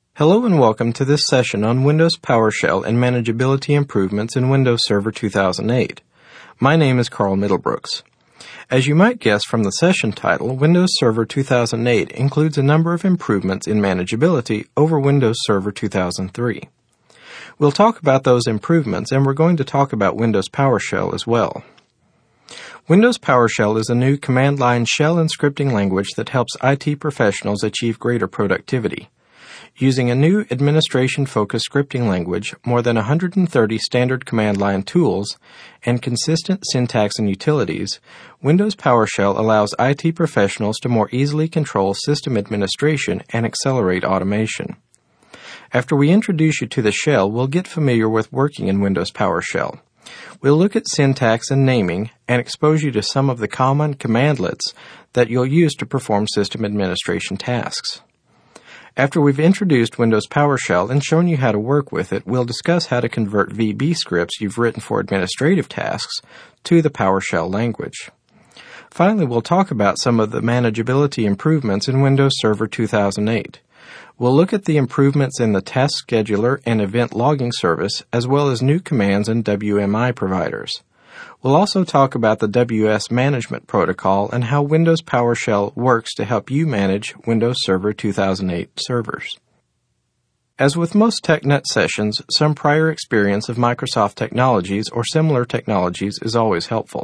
Hello and welcome to this session on Windows PowerShell and manageability improvements in Windows Server 2008. My name is Carl Middlebrooks. As you might guess from the session title, Windows Server 2008 includes a number of improvements in manageability over Windows Server 2003. We'll talk about those improvements, and we're going to talk about Windows PowerShell as well. Windows PowerShell is a new command-line shell and scripting language that helps IT professionals achieve greater productivity. Using a new administration-focused scripting language, more than 130 standard command-line tools, and consistent syntax and utilities, Windows PowerShell allows IT professionals to more easily control system administration and accelerate automation. After we introduce you to the shell, we'll get familiar with working in Windows PowerShell. We'll look at syntax and naming and expose you to some of the common commandlets that you'll use to perform system administration tasks. After we've introduced Windows PowerShell and shown you how to work with it, we'll discuss how to convert VB scripts you've written for administrative tasks to the PowerShell language. Finally, we'll talk about some of the manageability improvements in Windows Server 2008. We'll look at the improvements in the task scheduler and event logging service, as well as new commands and WMI providers. We'll also talk about the WS Management Protocol and how Windows PowerShell works to help you manage Windows Server 2008 servers. As with most TechNet sessions, some prior experience of Microsoft technologies or similar technologies is always helpful.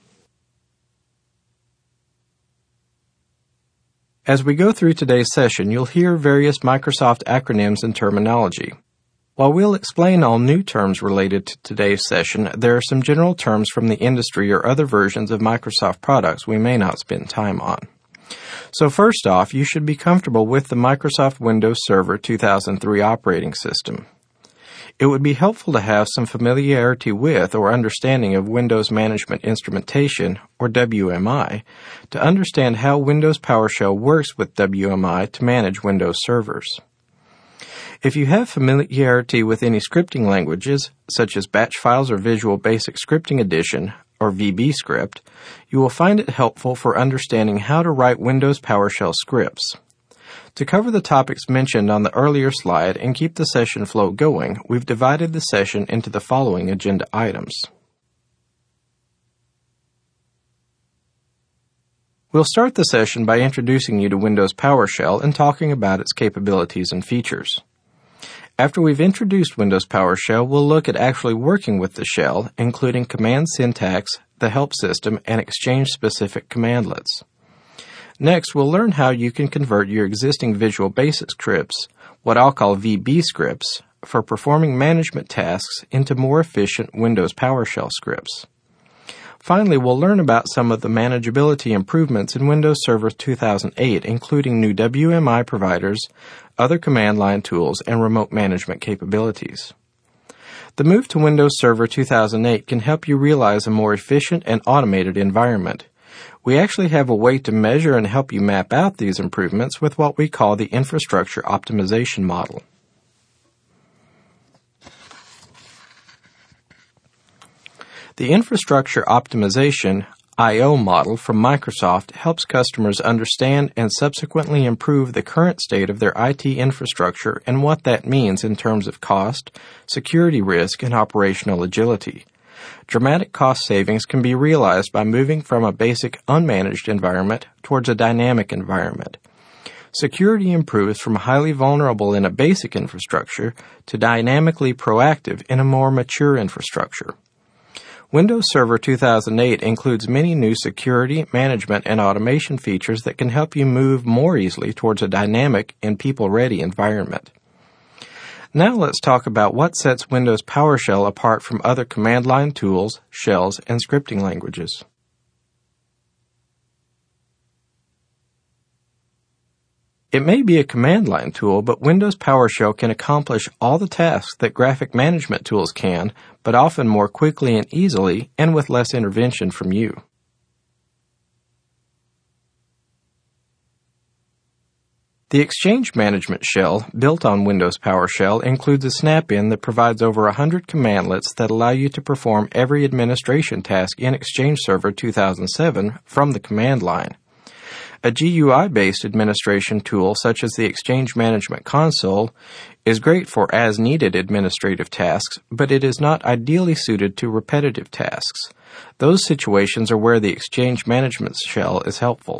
As we go through today's session, you'll hear various Microsoft acronyms and terminology. While we'll explain all new terms related to today's session, there are some general terms from the industry or other versions of Microsoft products we may not spend time on. So first off, you should be comfortable with the Microsoft Windows Server 2003 operating system. It would be helpful to have some familiarity with or understanding of Windows Management Instrumentation, or WMI, to understand how Windows PowerShell works with WMI to manage Windows servers. If you have familiarity with any scripting languages, such as Batch Files or Visual Basic Scripting Edition, or VBScript, you will find it helpful for understanding how to write Windows PowerShell scripts. To cover the topics mentioned on the earlier slide and keep the session flow going, we've divided the session into the following agenda items. We'll start the session by introducing you to Windows PowerShell and talking about its capabilities and features. After we've introduced Windows PowerShell, we'll look at actually working with the shell, including command syntax, the help system, and Exchange-specific commandlets. Next, we'll learn how you can convert your existing Visual Basic scripts, what I'll call VB scripts, for performing management tasks into more efficient Windows PowerShell scripts. Finally, we'll learn about some of the manageability improvements in Windows Server 2008, including new WMI providers, other command line tools, and remote management capabilities. The move to Windows Server 2008 can help you realize a more efficient and automated environment. We actually have a way to measure and help you map out these improvements with what we call the Infrastructure Optimization Model. The Infrastructure Optimization I/O model from Microsoft helps customers understand and subsequently improve the current state of their IT infrastructure and what that means in terms of cost, security risk, and operational agility. Dramatic cost savings can be realized by moving from a basic unmanaged environment towards a dynamic environment. Security improves from highly vulnerable in a basic infrastructure to dynamically proactive in a more mature infrastructure. Windows Server 2008 includes many new security, management, and automation features that can help you move more easily towards a dynamic and people-ready environment. Now let's talk about what sets Windows PowerShell apart from other command line tools, shells, and scripting languages. It may be a command line tool, but Windows PowerShell can accomplish all the tasks that graphic management tools can, but often more quickly and easily, and with less intervention from you. The Exchange Management Shell, built on Windows PowerShell, includes a snap-in that provides over 100 commandlets that allow you to perform every administration task in Exchange Server 2007 from the command line. A GUI-based administration tool such as the Exchange Management Console is great for as-needed administrative tasks, but it is not ideally suited to repetitive tasks. Those situations are where the Exchange Management Shell is helpful.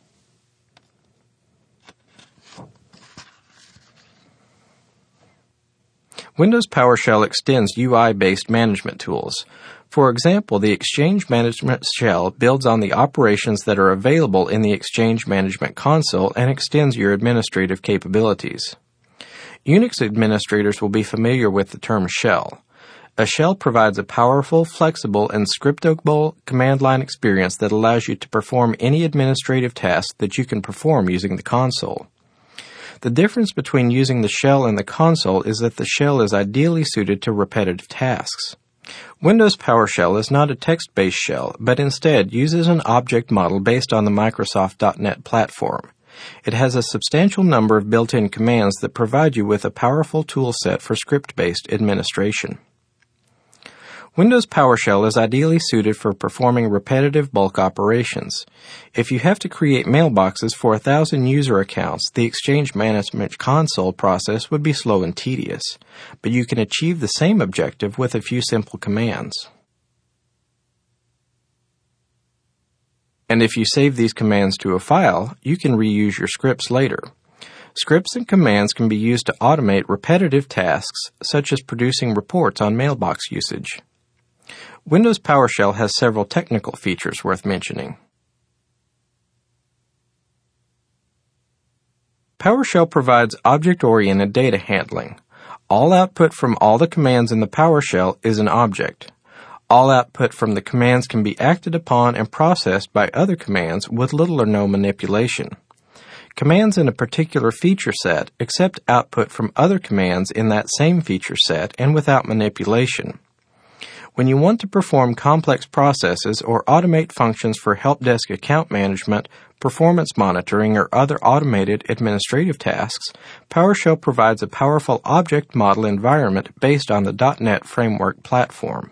Windows PowerShell extends UI-based management tools. For example, the Exchange Management Shell builds on the operations that are available in the Exchange Management Console and extends your administrative capabilities. Unix administrators will be familiar with the term shell. A shell provides a powerful, flexible, and scriptable command line experience that allows you to perform any administrative task that you can perform using the console. The difference between using the shell and the console is that the shell is ideally suited to repetitive tasks. Windows PowerShell is not a text-based shell, but instead uses an object model based on the Microsoft .NET platform. It has a substantial number of built-in commands that provide you with a powerful tool set for script-based administration. Windows PowerShell is ideally suited for performing repetitive bulk operations. If you have to create mailboxes for 1,000 user accounts, the Exchange Management Console process would be slow and tedious, but you can achieve the same objective with a few simple commands. And if you save these commands to a file, you can reuse your scripts later. Scripts and commands can be used to automate repetitive tasks, such as producing reports on mailbox usage. Windows PowerShell has several technical features worth mentioning. PowerShell provides object-oriented data handling. All output from all the commands in the PowerShell is an object. All output from the commands can be acted upon and processed by other commands with little or no manipulation. Commands in a particular feature set accept output from other commands in that same feature set and without manipulation. When you want to perform complex processes or automate functions for help desk account management, performance monitoring, or other automated administrative tasks, PowerShell provides a powerful object model environment based on the .NET Framework platform.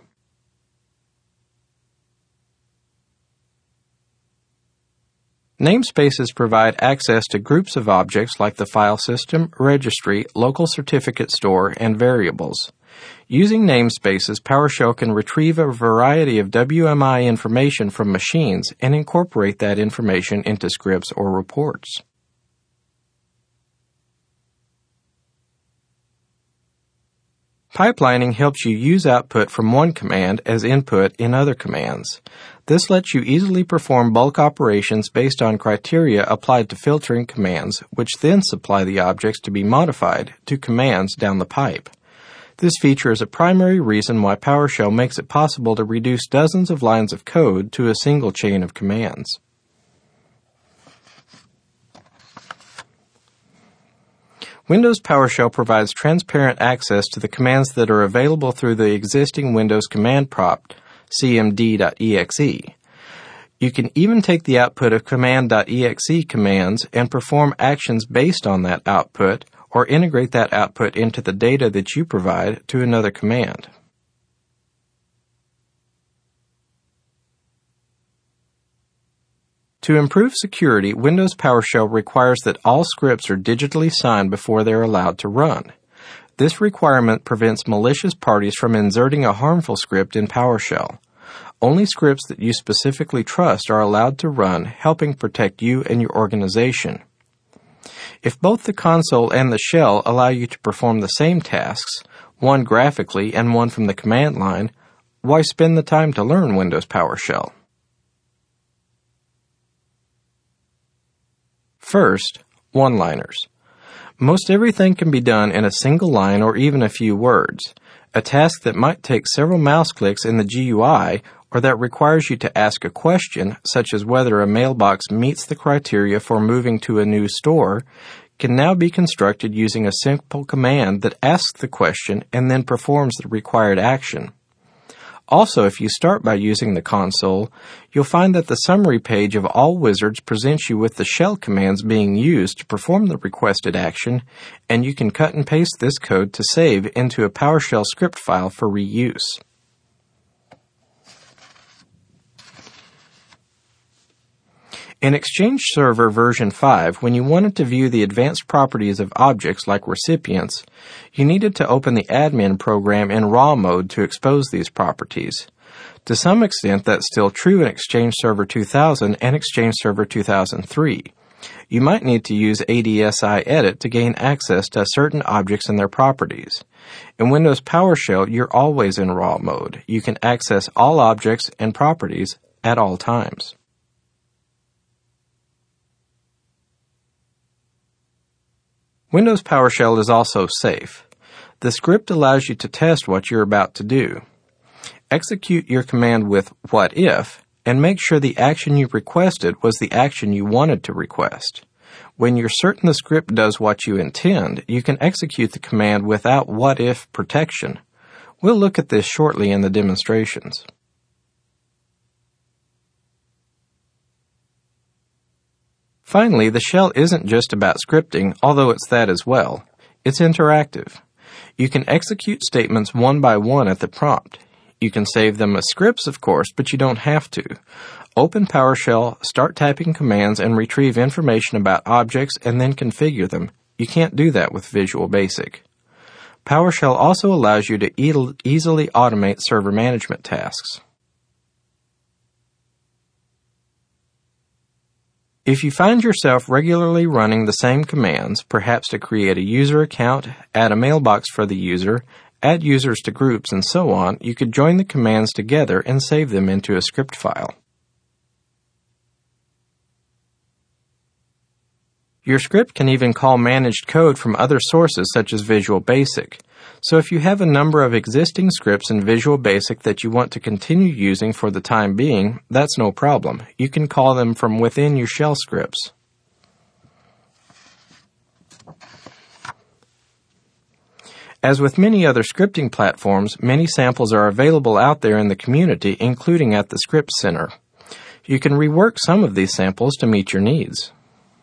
Namespaces provide access to groups of objects like the file system, registry, local certificate store, and variables. Using namespaces, PowerShell can retrieve a variety of WMI information from machines and incorporate that information into scripts or reports. Pipelining helps you use output from one command as input in other commands. This lets you easily perform bulk operations based on criteria applied to filtering commands, which then supply the objects to be modified to commands down the pipe. This feature is a primary reason why PowerShell makes it possible to reduce dozens of lines of code to a single chain of commands. Windows PowerShell provides transparent access to the commands that are available through the existing Windows command prompt, cmd.exe. You can even take the output of command.exe commands and perform actions based on that output, or integrate that output into the data that you provide to another command. To improve security, Windows PowerShell requires that all scripts are digitally signed before they are allowed to run. This requirement prevents malicious parties from inserting a harmful script in PowerShell. Only scripts that you specifically trust are allowed to run, helping protect you and your organization. If both the console and the shell allow you to perform the same tasks, one graphically and one from the command line, why spend the time to learn Windows PowerShell? First, one-liners. Most everything can be done in a single line or even a few words. A task that might take several mouse clicks in the GUI or that requires you to ask a question, such as whether a mailbox meets the criteria for moving to a new store, can now be constructed using a simple command that asks the question and then performs the required action. Also, if you start by using the console, you'll find that the summary page of all wizards presents you with the shell commands being used to perform the requested action, and you can cut and paste this code to save into a PowerShell script file for reuse. In Exchange Server version 5, when you wanted to view the advanced properties of objects like recipients, you needed to open the admin program in RAW mode to expose these properties. To some extent, that's still true in Exchange Server 2000 and Exchange Server 2003. You might need to use ADSI Edit to gain access to certain objects and their properties. In Windows PowerShell, you're always in RAW mode. You can access all objects and properties at all times. Windows PowerShell is also safe. The script allows you to test what you're about to do. Execute your command with "what if" and make sure the action you requested was the action you wanted to request. When you're certain the script does what you intend, you can execute the command without what if protection. We'll look at this shortly in the demonstrations. Finally, the shell isn't just about scripting, although it's that as well. It's interactive. You can execute statements one by one at the prompt. You can save them as scripts, of course, but you don't have to. Open PowerShell, start typing commands, and retrieve information about objects and then configure them. You can't do that with Visual Basic. PowerShell also allows you to easily automate server management tasks. If you find yourself regularly running the same commands, perhaps to create a user account, add a mailbox for the user, add users to groups, and so on, you could join the commands together and save them into a script file. Your script can even call managed code from other sources such as Visual Basic. So if you have a number of existing scripts in Visual Basic that you want to continue using for the time being, that's no problem. You can call them from within your shell scripts. As with many other scripting platforms, many samples are available out there in the community, including at the Script Center. You can rework some of these samples to meet your needs.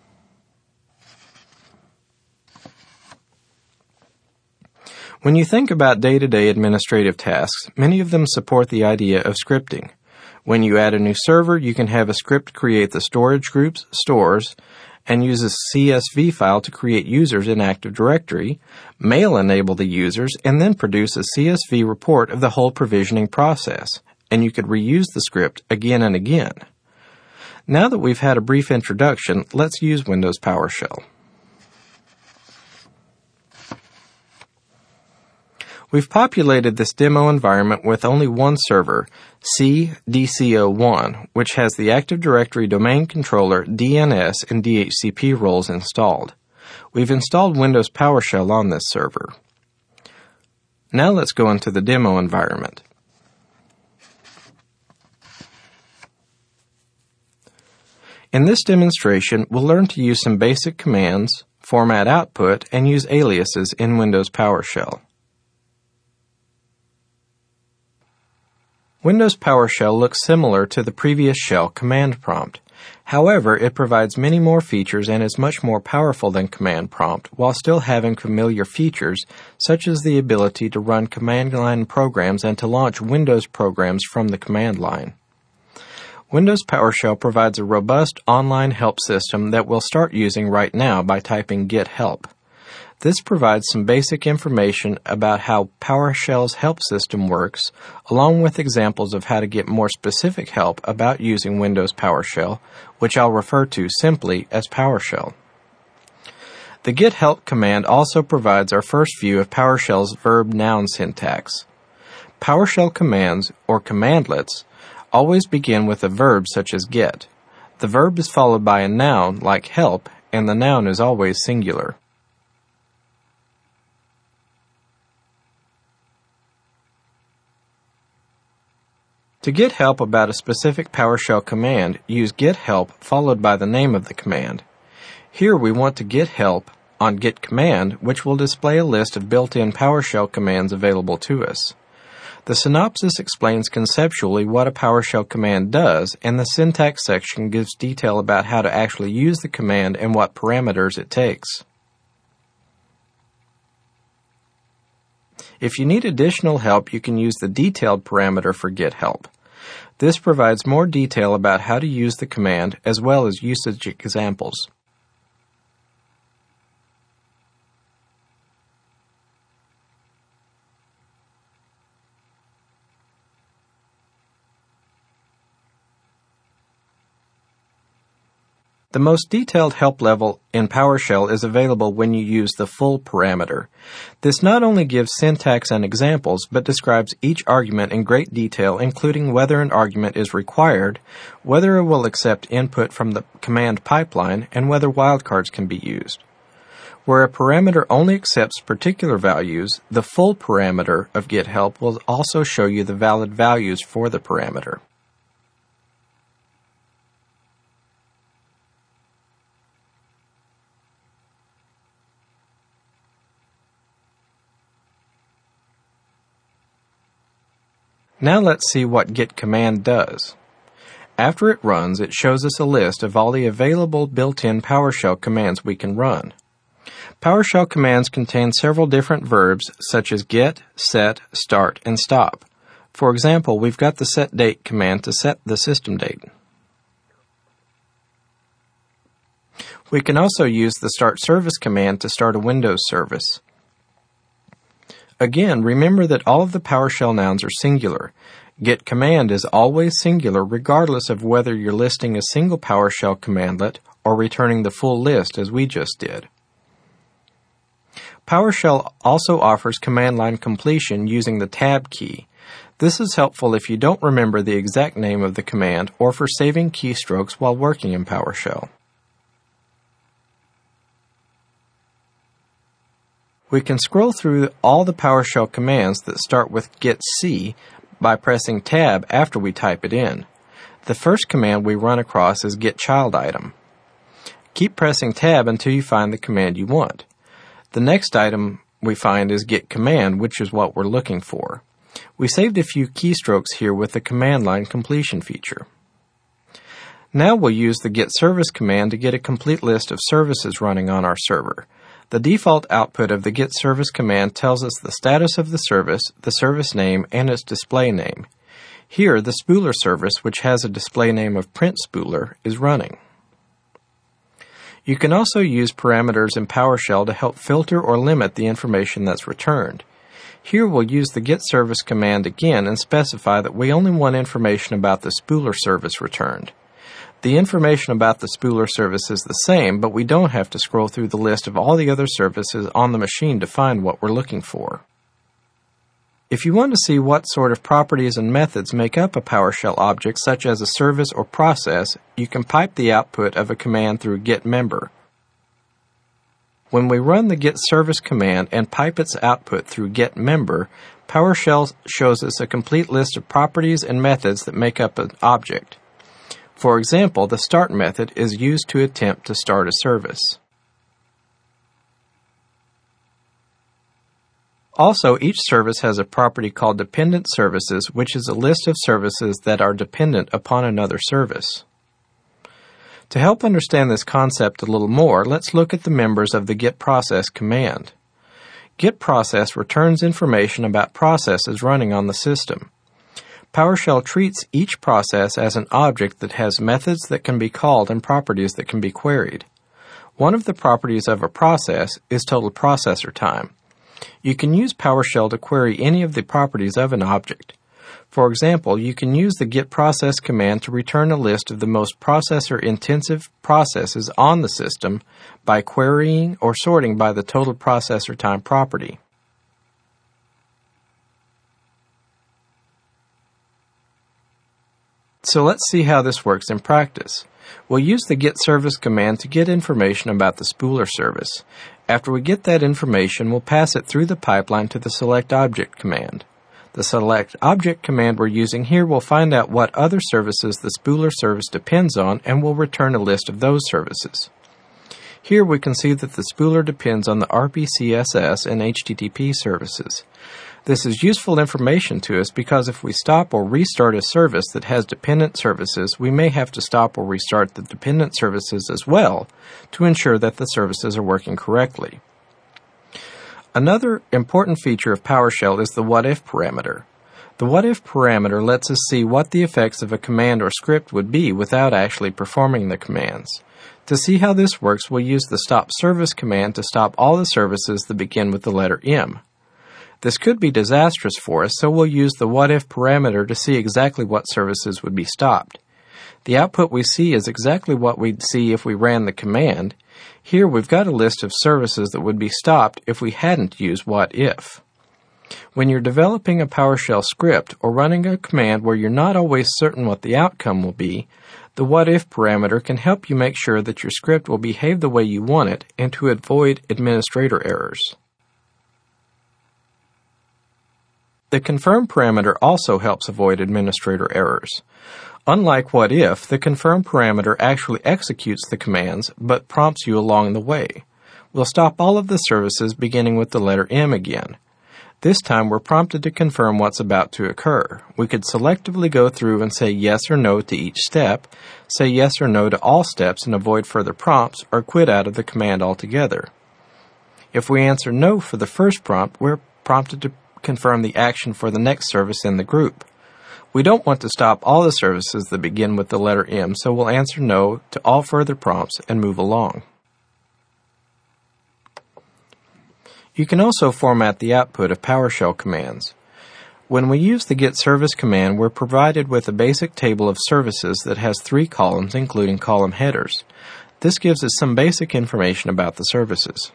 When you think about day-to-day administrative tasks, many of them support the idea of scripting. When you add a new server, you can have a script create the storage groups, stores, and use a CSV file to create users in Active Directory, mail enable the users, and then produce a CSV report of the whole provisioning process. And you could reuse the script again and again. Now that we've had a brief introduction, let's use Windows PowerShell. We've populated this demo environment with only one server, CDCO1, which has the Active Directory Domain Controller, DNS, and DHCP roles installed. We've installed Windows PowerShell on this server. Now let's go into the demo environment. In this demonstration, we'll learn to use some basic commands, format output, and use aliases in Windows PowerShell. Windows PowerShell looks similar to the previous shell command prompt. However, it provides many more features and is much more powerful than command prompt, while still having familiar features such as the ability to run command line programs and to launch Windows programs from the command line. Windows PowerShell provides a robust online help system that we'll start using right now by typing "get help." This provides some basic information about how PowerShell's help system works, along with examples of how to get more specific help about using Windows PowerShell, which I'll refer to simply as PowerShell. The get help command also provides our first view of PowerShell's verb-noun syntax. PowerShell commands, or commandlets, always begin with a verb such as get. The verb is followed by a noun like help, and the noun is always singular. To get help about a specific PowerShell command, use get help followed by the name of the command. Here we want to get help on get command, which will display a list of built-in PowerShell commands available to us. The synopsis explains conceptually what a PowerShell command does, and the syntax section gives detail about how to actually use the command and what parameters it takes. If you need additional help, you can use the detailed parameter for get help. This provides more detail about how to use the command as well as usage examples. The most detailed help level in PowerShell is available when you use the full parameter. This not only gives syntax and examples, but describes each argument in great detail, including whether an argument is required, whether it will accept input from the command pipeline, and whether wildcards can be used. Where a parameter only accepts particular values, the full parameter of GitHelp will also show you the valid values for the parameter. Now let's see what git command does. After it runs, it shows us a list of all the available built-in PowerShell commands we can run. PowerShell commands contain several different verbs such as get, set, start, and stop. For example, we've got the setDate command to set the system date. We can also use the start service command to start a Windows service. Again, remember that all of the PowerShell nouns are singular. Git command is always singular regardless of whether you're listing a single PowerShell commandlet or returning the full list as we just did. PowerShell also offers command line completion using the tab key. This is helpful if you don't remember the exact name of the command or for saving keystrokes while working in PowerShell. We can scroll through all the PowerShell commands that start with git c by pressing tab after we type it in. The first command we run across is git child item. Keep pressing tab until you find the command you want. The next item we find is git command, which is what we're looking for. We saved a few keystrokes here with the command line completion feature. Now we'll use the git service command to get a complete list of services running on our server. The default output of the git service command tells us the status of the service name, and its display name. Here, the spooler service, which has a display name of print spooler, is running. You can also use parameters in PowerShell to help filter or limit the information that's returned. Here we'll use the git service command again and specify that we only want information about the spooler service returned. The information about the spooler service is the same, but we don't have to scroll through the list of all the other services on the machine to find what we're looking for. If you want to see what sort of properties and methods make up a PowerShell object, such as a service or process, you can pipe the output of a command through git member. When we run the git service command and pipe its output through git member, PowerShell shows us a complete list of properties and methods that make up an object. For example, the start method is used to attempt to start a service. Also, each service has a property called dependent services, which is a list of services that are dependent upon another service. To help understand this concept a little more, let's look at the members of the git process command. Git process returns information about processes running on the system. PowerShell treats each process as an object that has methods that can be called and properties that can be queried. One of the properties of a process is total processor time. You can use PowerShell to query any of the properties of an object. For example, you can use the git process command to return a list of the most processor-intensive processes on the system by querying or sorting by the total processor time property. So let's see how this works in practice. We'll use the git service command to get information about the spooler service. After we get that information, we'll pass it through the pipeline to the select object command. The select object command we're using here will find out what other services the spooler service depends on and will return a list of those services. Here we can see that the spooler depends on the RPCSS and HTTP services. This is useful information to us because if we stop or restart a service that has dependent services, we may have to stop or restart the dependent services as well to ensure that the services are working correctly. Another important feature of PowerShell is the what-if parameter. The what-if parameter lets us see what the effects of a command or script would be without actually performing the commands. To see how this works, we'll use the stop service command to stop all the services that begin with the letter M. This could be disastrous for us, so we'll use the what-if parameter to see exactly what services would be stopped. The output we see is exactly what we'd see if we ran the command. Here we've got a list of services that would be stopped if we hadn't used what-if. When you're developing a PowerShell script or running a command where you're not always certain what the outcome will be, the what-if parameter can help you make sure that your script will behave the way you want it and to avoid administrator errors. The confirm parameter also helps avoid administrator errors. Unlike what-if, the confirm parameter actually executes the commands but prompts you along the way. We'll stop all of the services beginning with the letter M again. This time we're prompted to confirm what's about to occur. We could selectively go through and say yes or no to each step, say yes or no to all steps and avoid further prompts, or quit out of the command altogether. If we answer no for the first prompt, we're prompted to confirm the action for the next service in the group. We don't want to stop all the services that begin with the letter M, so we'll answer no to all further prompts and move along. You can also format the output of PowerShell commands. When we use the getService command, we're provided with a basic table of services that has 3 columns, including column headers. This gives us some basic information about the services.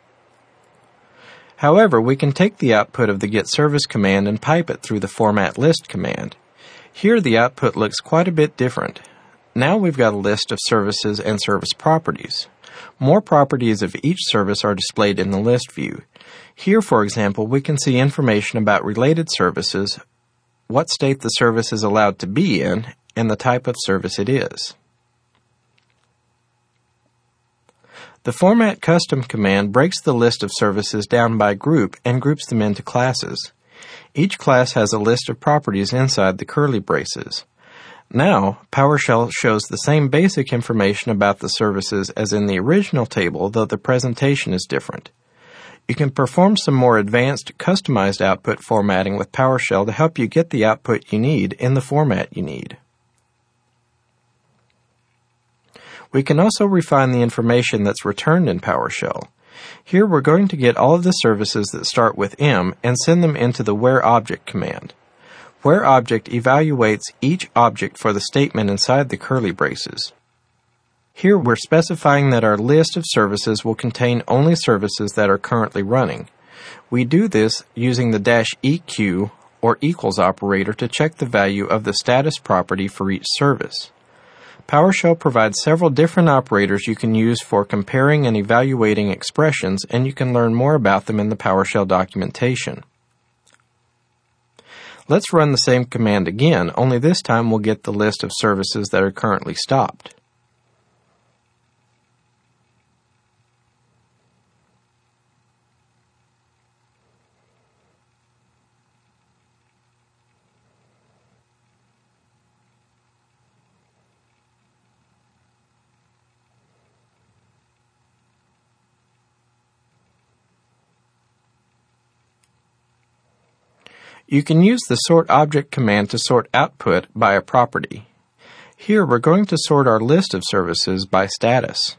However, we can take the output of the getService command and pipe it through the formatList command. Here the output looks quite a bit different. Now we've got a list of services and service properties. More properties of each service are displayed in the list view. Here, for example, we can see information about related services, what state the service is allowed to be in, and the type of service it is. The Format Custom command breaks the list of services down by group and groups them into classes. Each class has a list of properties inside the curly braces. Now, PowerShell shows the same basic information about the services as in the original table, though the presentation is different. You can perform some more advanced, customized output formatting with PowerShell to help you get the output you need in the format you need. We can also refine the information that's returned in PowerShell. Here we're going to get all of the services that start with M and send them into the whereObject command. WhereObject evaluates each object for the statement inside the curly braces. Here we're specifying that our list of services will contain only services that are currently running. We do this using the -eq or equals operator to check the value of the status property for each service. PowerShell provides several different operators you can use for comparing and evaluating expressions, and you can learn more about them in the PowerShell documentation. Let's run the same command again, only this time we'll get the list of services that are currently stopped. You can use the sortObject command to sort output by a property. Here we're going to sort our list of services by status.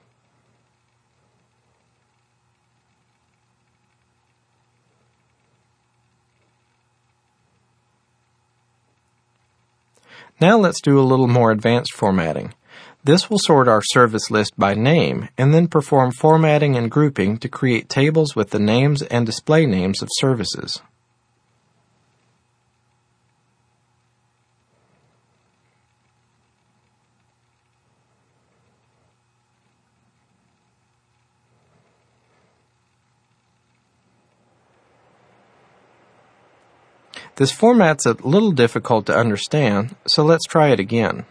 Now let's do a little more advanced formatting. This will sort our service list by name and then perform formatting and grouping to create tables with the names and display names of services. This format's a little difficult to understand, so let's try it again.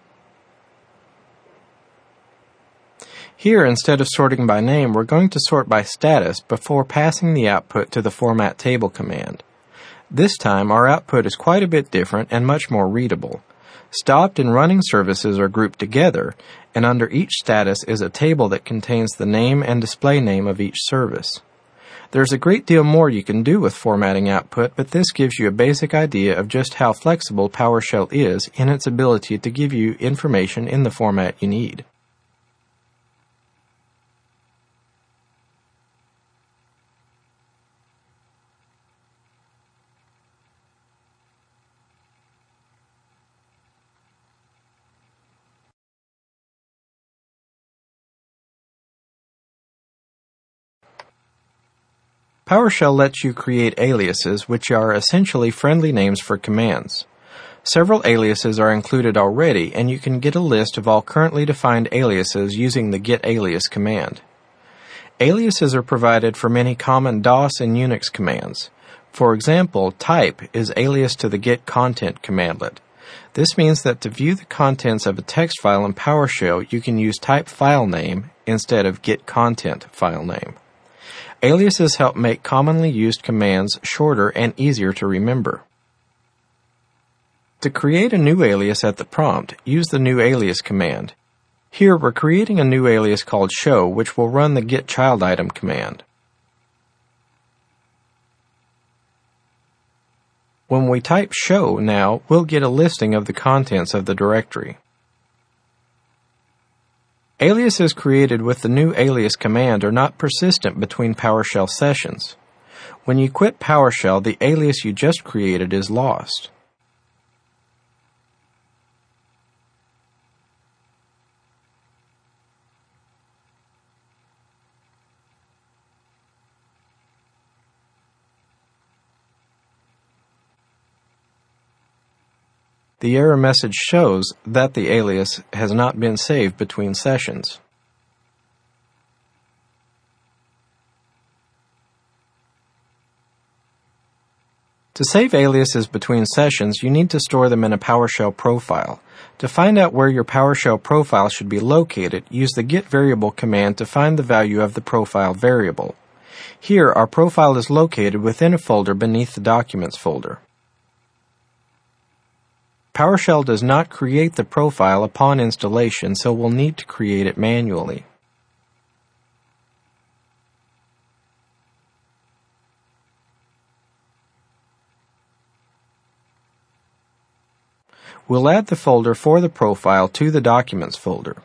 Here, instead of sorting by name, we're going to sort by status before passing the output to the format table command. This time, our output is quite a bit different and much more readable. Stopped and running services are grouped together, and under each status is a table that contains the name and display name of each service. There's a great deal more you can do with formatting output, but this gives you a basic idea of just how flexible PowerShell is in its ability to give you information in the format you need. PowerShell lets you create aliases, which are essentially friendly names for commands. Several aliases are included already, and you can get a list of all currently defined aliases using the getAlias command. Aliases are provided for many common DOS and Unix commands. For example, type is alias to the getContent commandlet. This means that to view the contents of a text file in PowerShell, you can use type file name instead of getContent file name. Aliases help make commonly used commands shorter and easier to remember. To create a new alias at the prompt, use the new alias command. Here we're creating a new alias called show, which will run the getChildItem command. When we type show now, we'll get a listing of the contents of the directory. Aliases created with the new alias command are not persistent between PowerShell sessions. When you quit PowerShell, the alias you just created is lost. The error message shows that the alias has not been saved between sessions. To save aliases between sessions, you need to store them in a PowerShell profile. To find out where your PowerShell profile should be located, use the getVariable command to find the value of the profile variable. Here, our profile is located within a folder beneath the Documents folder. PowerShell does not create the profile upon installation, so we'll need to create it manually. We'll add the folder for the profile to the Documents folder.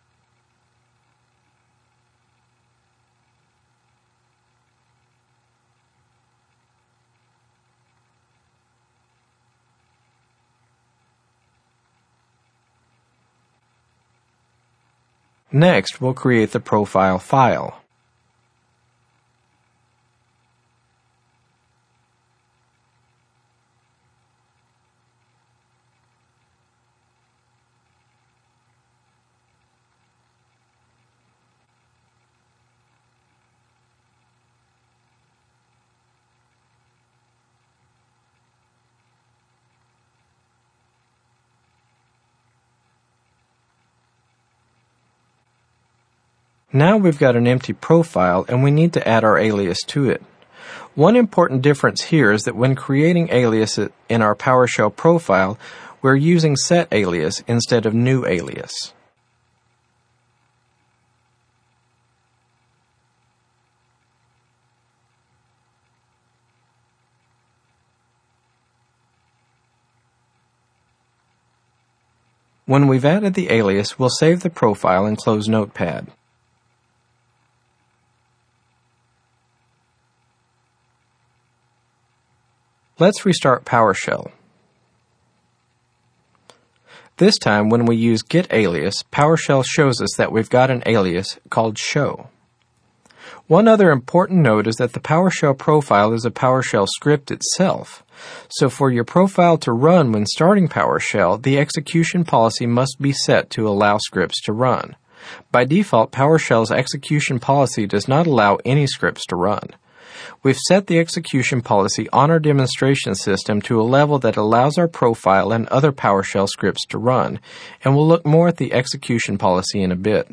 Next, we'll create the profile file. Now we've got an empty profile and we need to add our alias to it. One important difference here is that when creating aliases in our PowerShell profile, we're using setAlias instead of newAlias. When we've added the alias, we'll save the profile and close Notepad. Let's restart PowerShell. This time, when we use getAlias, PowerShell shows us that we've got an alias called show. One other important note is that the PowerShell profile is a PowerShell script itself. So for your profile to run when starting PowerShell, the execution policy must be set to allow scripts to run. By default, PowerShell's execution policy does not allow any scripts to run. We've set the execution policy on our demonstration system to a level that allows our profile and other PowerShell scripts to run, and we'll look more at the execution policy in a bit.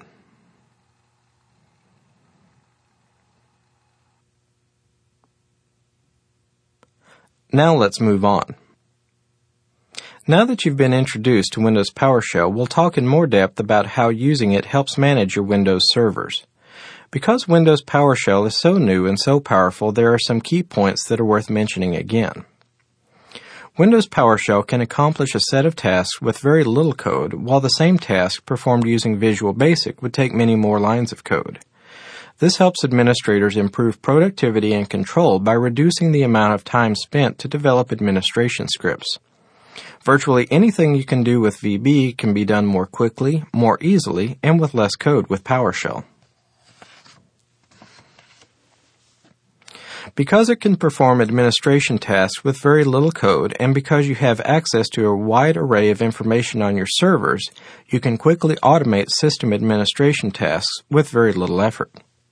Now let's move on. Now that you've been introduced to Windows PowerShell, we'll talk in more depth about how using it helps manage your Windows servers. Because Windows PowerShell is so new and so powerful, there are some key points that are worth mentioning again. Windows PowerShell can accomplish a set of tasks with very little code, while the same task performed using Visual Basic would take many more lines of code. This helps administrators improve productivity and control by reducing the amount of time spent to develop administration scripts. Virtually anything you can do with VB can be done more quickly, more easily, and with less code with PowerShell. Because it can perform administration tasks with very little code, and because you have access to a wide array of information on your servers, you can quickly automate system administration tasks with very little effort.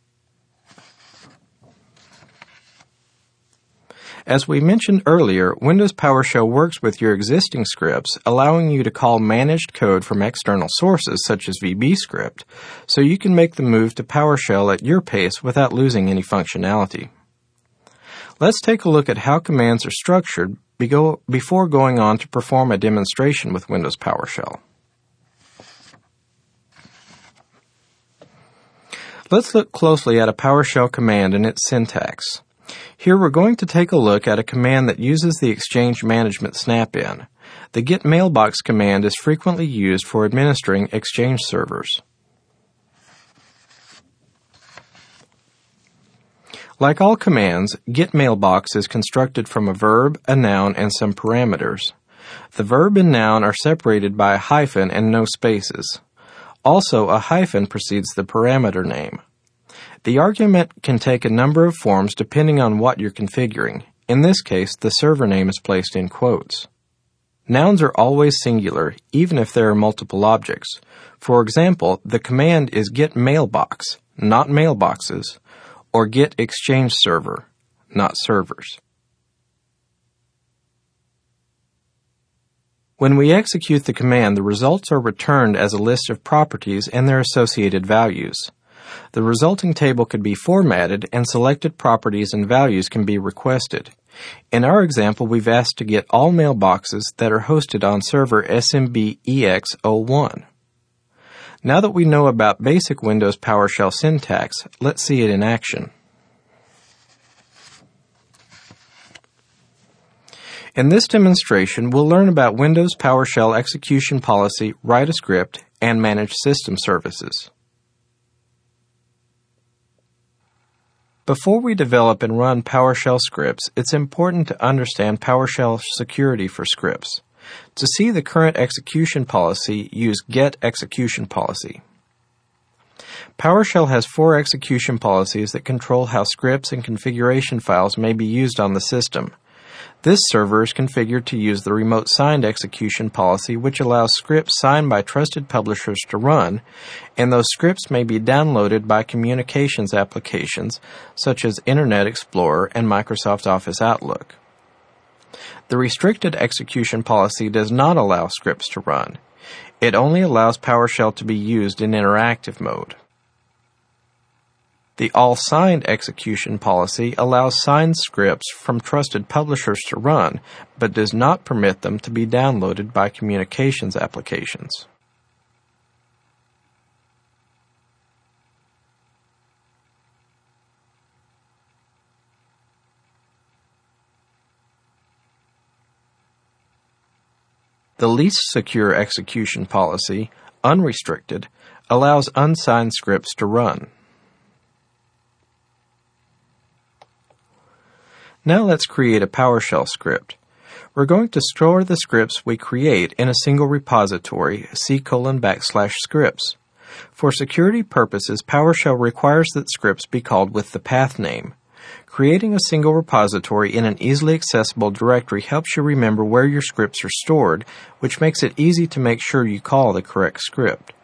As we mentioned earlier, Windows PowerShell works with your existing scripts, allowing you to call managed code from external sources such as VBScript, so you can make the move to PowerShell at your pace without losing any functionality. Let's take a look at how commands are structured before going on to perform a demonstration with Windows PowerShell. Let's look closely at a PowerShell command and its syntax. Here we're going to take a look at a command that uses the Exchange Management snap-in. The get mailbox command is frequently used for administering Exchange servers. Like all commands, get mailbox is constructed from a verb, a noun, and some parameters. The verb and noun are separated by a hyphen and no spaces. Also, a hyphen precedes the parameter name. The argument can take a number of forms depending on what you're configuring. In this case, the server name is placed in quotes. Nouns are always singular, even if there are multiple objects. For example, the command is get mailbox, not mailboxes, or get Exchange server, not servers. When we execute the command, the results are returned as a list of properties and their associated values. The resulting table could be formatted, and selected properties and values can be requested. In our example, we've asked to get all mailboxes that are hosted on server SMB-EX01. Now that we know about basic Windows PowerShell syntax, let's see it in action. In this demonstration, we'll learn about Windows PowerShell execution policy, write a script, and manage system services. Before we develop and run PowerShell scripts, it's important to understand PowerShell security for scripts. To see the current execution policy, use Get Execution Policy. PowerShell has 4 execution policies that control how scripts and configuration files may be used on the system. This server is configured to use the remote signed execution policy, which allows scripts signed by trusted publishers to run, and those scripts may be downloaded by communications applications such as Internet Explorer and Microsoft Office Outlook. The restricted execution policy does not allow scripts to run. It only allows PowerShell to be used in interactive mode. The all-signed execution policy allows signed scripts from trusted publishers to run, but does not permit them to be downloaded by communications applications. The least secure execution policy, unrestricted, allows unsigned scripts to run. Now let's create a PowerShell script. We're going to store the scripts we create in a single repository, C:\scripts. For security purposes, PowerShell requires that scripts be called with the path name. Creating a single repository in an easily accessible directory helps you remember where your scripts are stored, which makes it easy to make sure you call the correct script.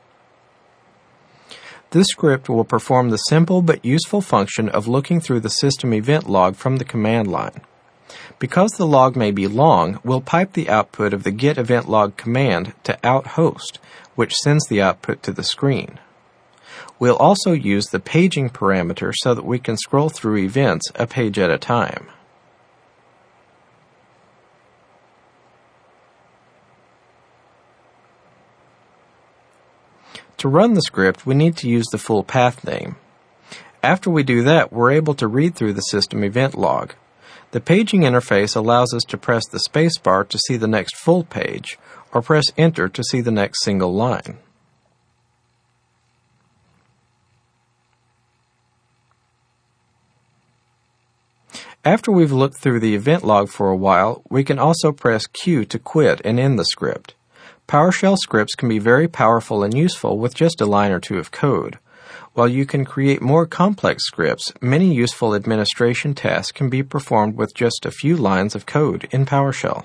This script will perform the simple but useful function of looking through the system event log from the command line. Because the log may be long, we'll pipe the output of the get event log command to outHost, which sends the output to the screen. We'll also use the paging parameter so that we can scroll through events a page at a time. To run the script, we need to use the full path name. After we do that, we're able to read through the system event log. The paging interface allows us to press the spacebar to see the next full page, or press Enter to see the next single line. After we've looked through the event log for a while, we can also press Q to quit and end the script. PowerShell scripts can be very powerful and useful with just a line or two of code. While you can create more complex scripts, many useful administration tasks can be performed with just a few lines of code in PowerShell.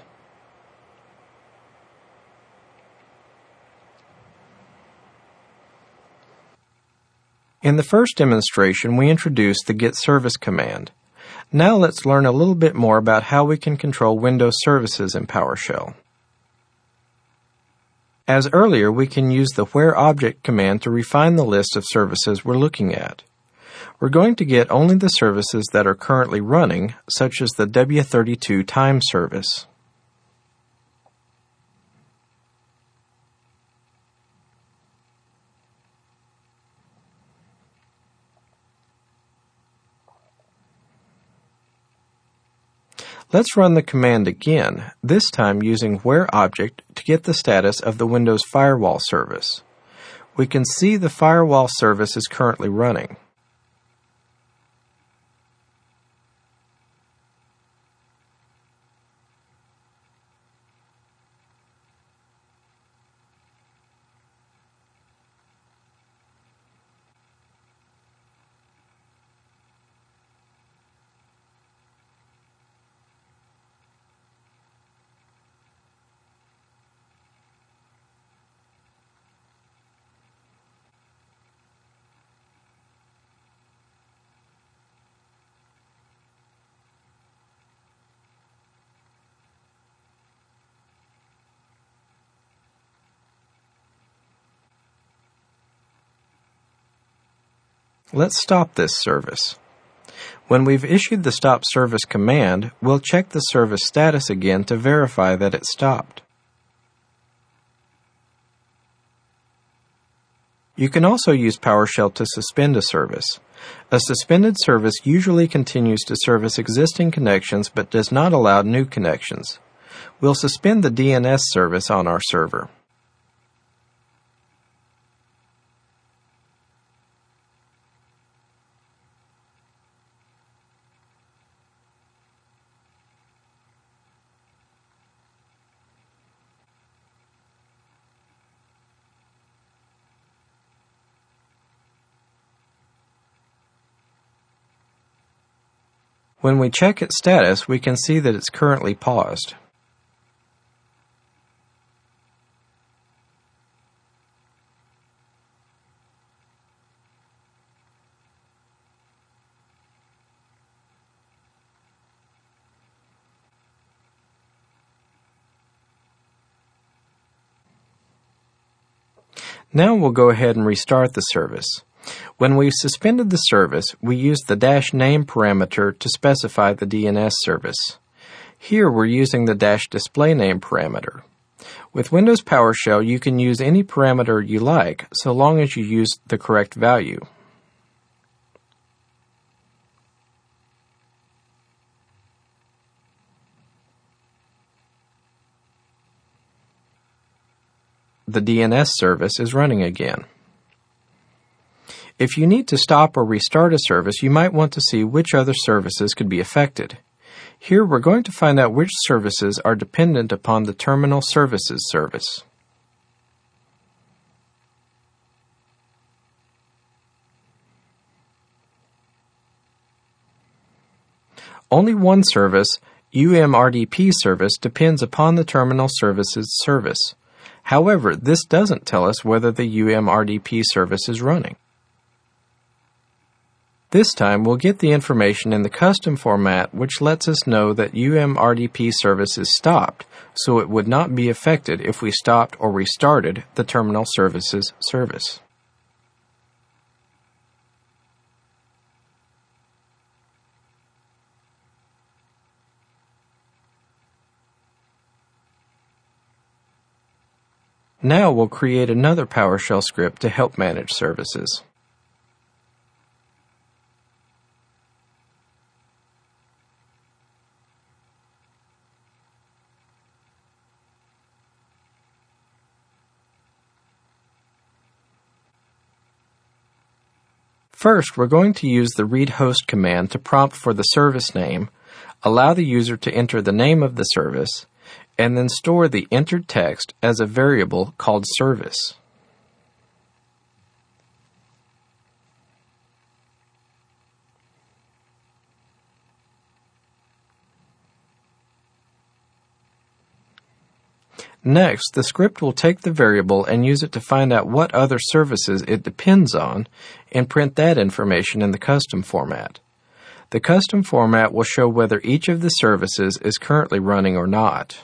In the first demonstration, we introduced the getService command. Now let's learn a little bit more about how we can control Windows services in PowerShell. As earlier, we can use the whereObject command to refine the list of services we're looking at. We're going to get only the services that are currently running, such as the W32 time service. Let's run the command again, this time using whereObject to get the status of the Windows Firewall service. We can see the firewall service is currently running. Let's stop this service. When we've issued the stop service command, we'll check the service status again to verify that it stopped. You can also use PowerShell to suspend a service. A suspended service usually continues to service existing connections but does not allow new connections. We'll suspend the DNS service on our server. When we check its status, we can see that it's currently paused. Now we'll go ahead and restart the service. When we've suspended the service, we use the -name parameter to specify the DNS service. Here we're using the -displayname parameter. With Windows PowerShell, you can use any parameter you like, so long as you use the correct value. The DNS service is running again. If you need to stop or restart a service, you might want to see which other services could be affected. Here we're going to find out which services are dependent upon the Terminal Services service. Only one service, UMRDP service, depends upon the Terminal Services service. However, this doesn't tell us whether the UMRDP service is running. This time, we'll get the information in the custom format, which lets us know that UMRDP service is stopped, so it would not be affected if we stopped or restarted the Terminal Services service. Now we'll create another PowerShell script to help manage services. First, we're going to use the read host command to prompt for the service name, allow the user to enter the name of the service, and then store the entered text as a variable called service. Next, the script will take the variable and use it to find out what other services it depends on and print that information in the custom format. The custom format will show whether each of the services is currently running or not.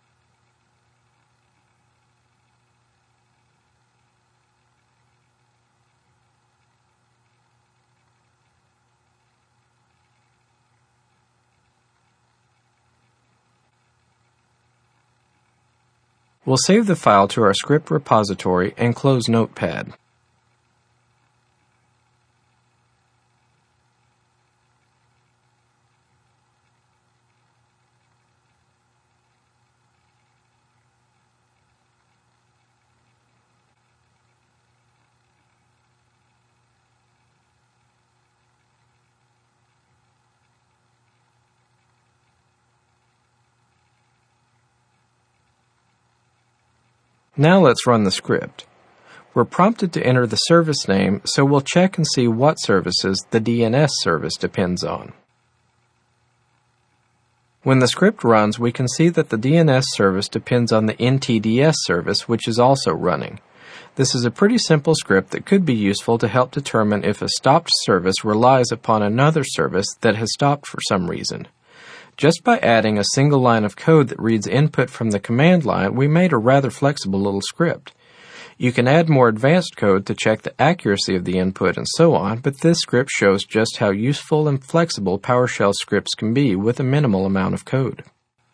We'll save the file to our script repository and close Notepad. Now let's run the script. We're prompted to enter the service name, so we'll check and see what services the DNS service depends on. When the script runs, we can see that the DNS service depends on the NTDS service, which is also running. This is a pretty simple script that could be useful to help determine if a stopped service relies upon another service that has stopped for some reason. Just by adding a single line of code that reads input from the command line, we made a rather flexible little script. You can add more advanced code to check the accuracy of the input and so on, but this script shows just how useful and flexible PowerShell scripts can be with a minimal amount of code.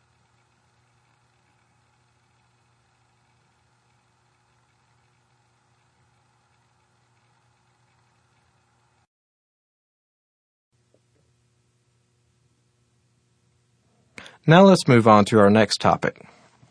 Now let's move on to our next topic.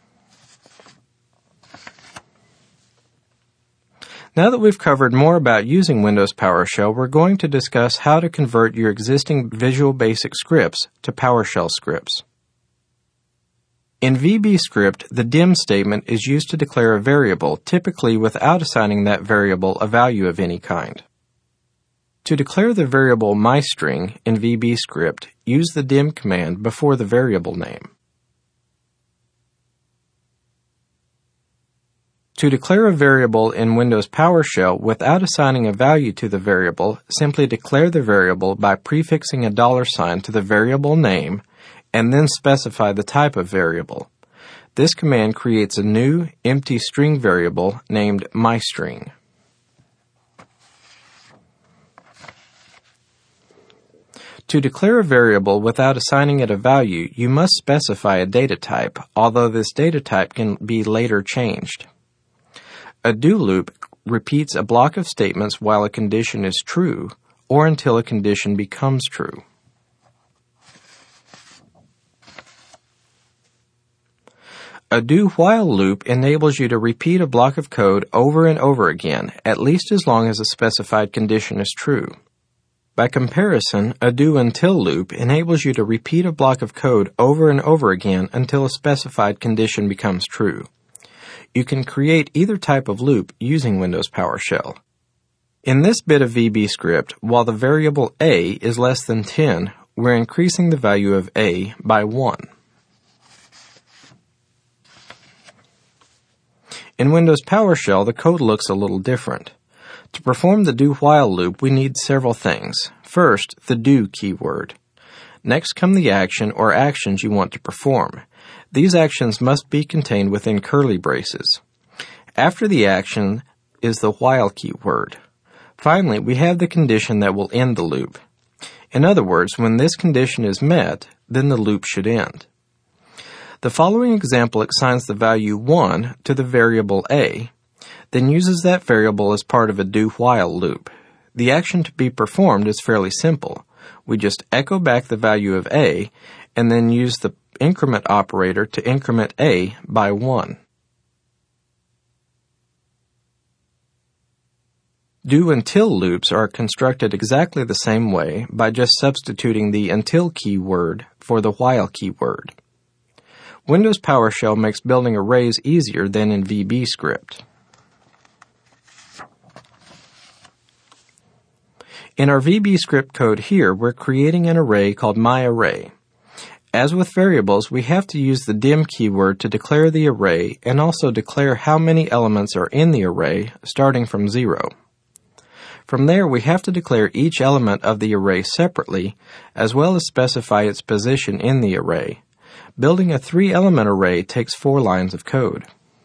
Now that we've covered more about using Windows PowerShell, we're going to discuss how to convert your existing Visual Basic scripts to PowerShell scripts. In VBScript, the dim statement is used to declare a variable, typically without assigning that variable a value of any kind. To declare the variable myString in VBScript, use the dim command before the variable name. To declare a variable in Windows PowerShell without assigning a value to the variable, simply declare the variable by prefixing a $sign to the variable name and then specify the type of variable. This command creates a new, empty string variable named myString. To declare a variable without assigning it a value, you must specify a data type, although this data type can be later changed. A do loop repeats a block of statements while a condition is true, or until a condition becomes true. A do-while loop enables you to repeat a block of code over and over again, at least as long as a specified condition is true. By comparison, a do-until loop enables you to repeat a block of code over and over again until a specified condition becomes true. You can create either type of loop using Windows PowerShell. In this bit of VBScript, while the variable a is less than 10, we're increasing the value of a by 1. In Windows PowerShell, the code looks a little different. To perform the do-while loop, we need several things. First, the do keyword. Next come the action or actions you want to perform. These actions must be contained within curly braces. After the action is the while keyword. Finally, we have the condition that will end the loop. In other words, when this condition is met, then the loop should end. The following example assigns the value 1 to the variable a, then uses that variable as part of a do-while loop. The action to be performed is fairly simple. We just echo back the value of a, and then use the increment operator to increment a by 1. Do until loops are constructed exactly the same way by just substituting the until keyword for the while keyword. Windows PowerShell makes building arrays easier than in VBScript. In our VBScript code here, we're creating an array called myArray. As with variables, we have to use the dim keyword to declare the array and also declare how many elements are in the array, starting from 0. From there, we have to declare each element of the array separately, as well as specify its position in the array. Building a 3-element array takes 4 lines of code.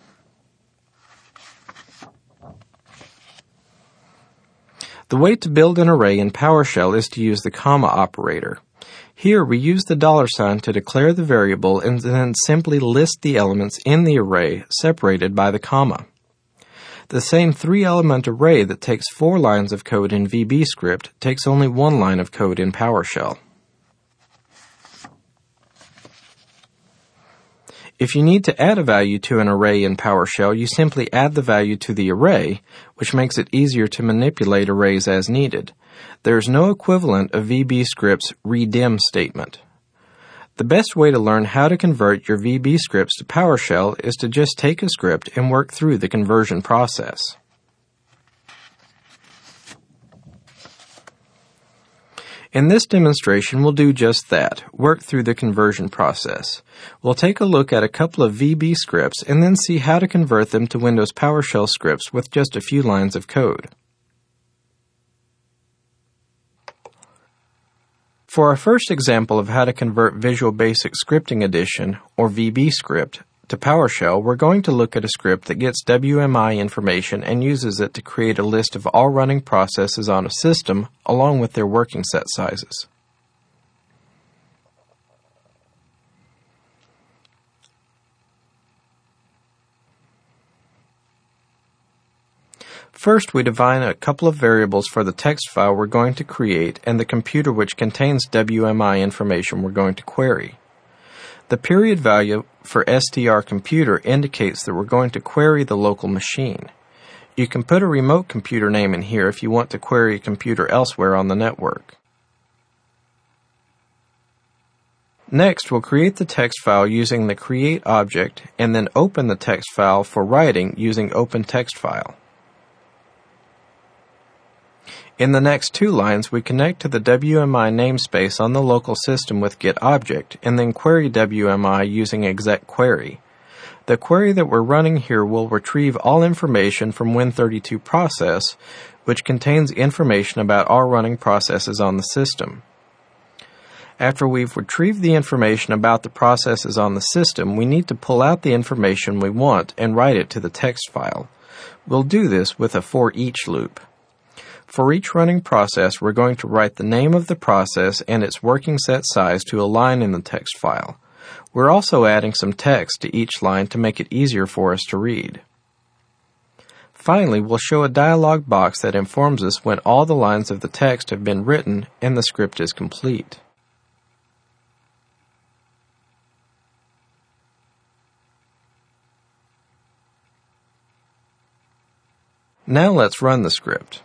The way to build an array in PowerShell is to use the comma operator. Here, we use the $sign to declare the variable and then simply list the elements in the array separated by the comma. The same 3-element array that takes 4 lines of code in VBScript takes only 1 line of code in PowerShell. If you need to add a value to an array in PowerShell, you simply add the value to the array, which makes it easier to manipulate arrays as needed. There is no equivalent of VBScript's redim statement. The best way to learn how to convert your VB scripts to PowerShell is to just take a script and work through the conversion process. In this demonstration, we'll do just that, work through the conversion process. We'll take a look at a couple of VB scripts and then see how to convert them to Windows PowerShell scripts with just a few lines of code. For our first example of how to convert Visual Basic Scripting Edition, or VBScript, to PowerShell, we're going to look at a script that gets WMI information and uses it to create a list of all running processes on a system, along with their working set sizes. First, we define a couple of variables for the text file we're going to create and the computer which contains WMI information we're going to query. The period value for strcomputer indicates that we're going to query the local machine. You can put a remote computer name in here if you want to query a computer elsewhere on the network. Next, we'll create the text file using the create object and then open the text file for writing using OpenTextFile. In the next 2 lines, we connect to the WMI namespace on the local system with getObject and then query WMI using execQuery. The query that we're running here will retrieve all information from Win32 process, which contains information about all running processes on the system. After we've retrieved the information about the processes on the system, we need to pull out the information we want and write it to the text file. We'll do this with a for each loop. For each running process, we're going to write the name of the process and its working set size to a line in the text file. We're also adding some text to each line to make it easier for us to read. Finally, we'll show a dialog box that informs us when all the lines of the text have been written and the script is complete. Now let's run the script.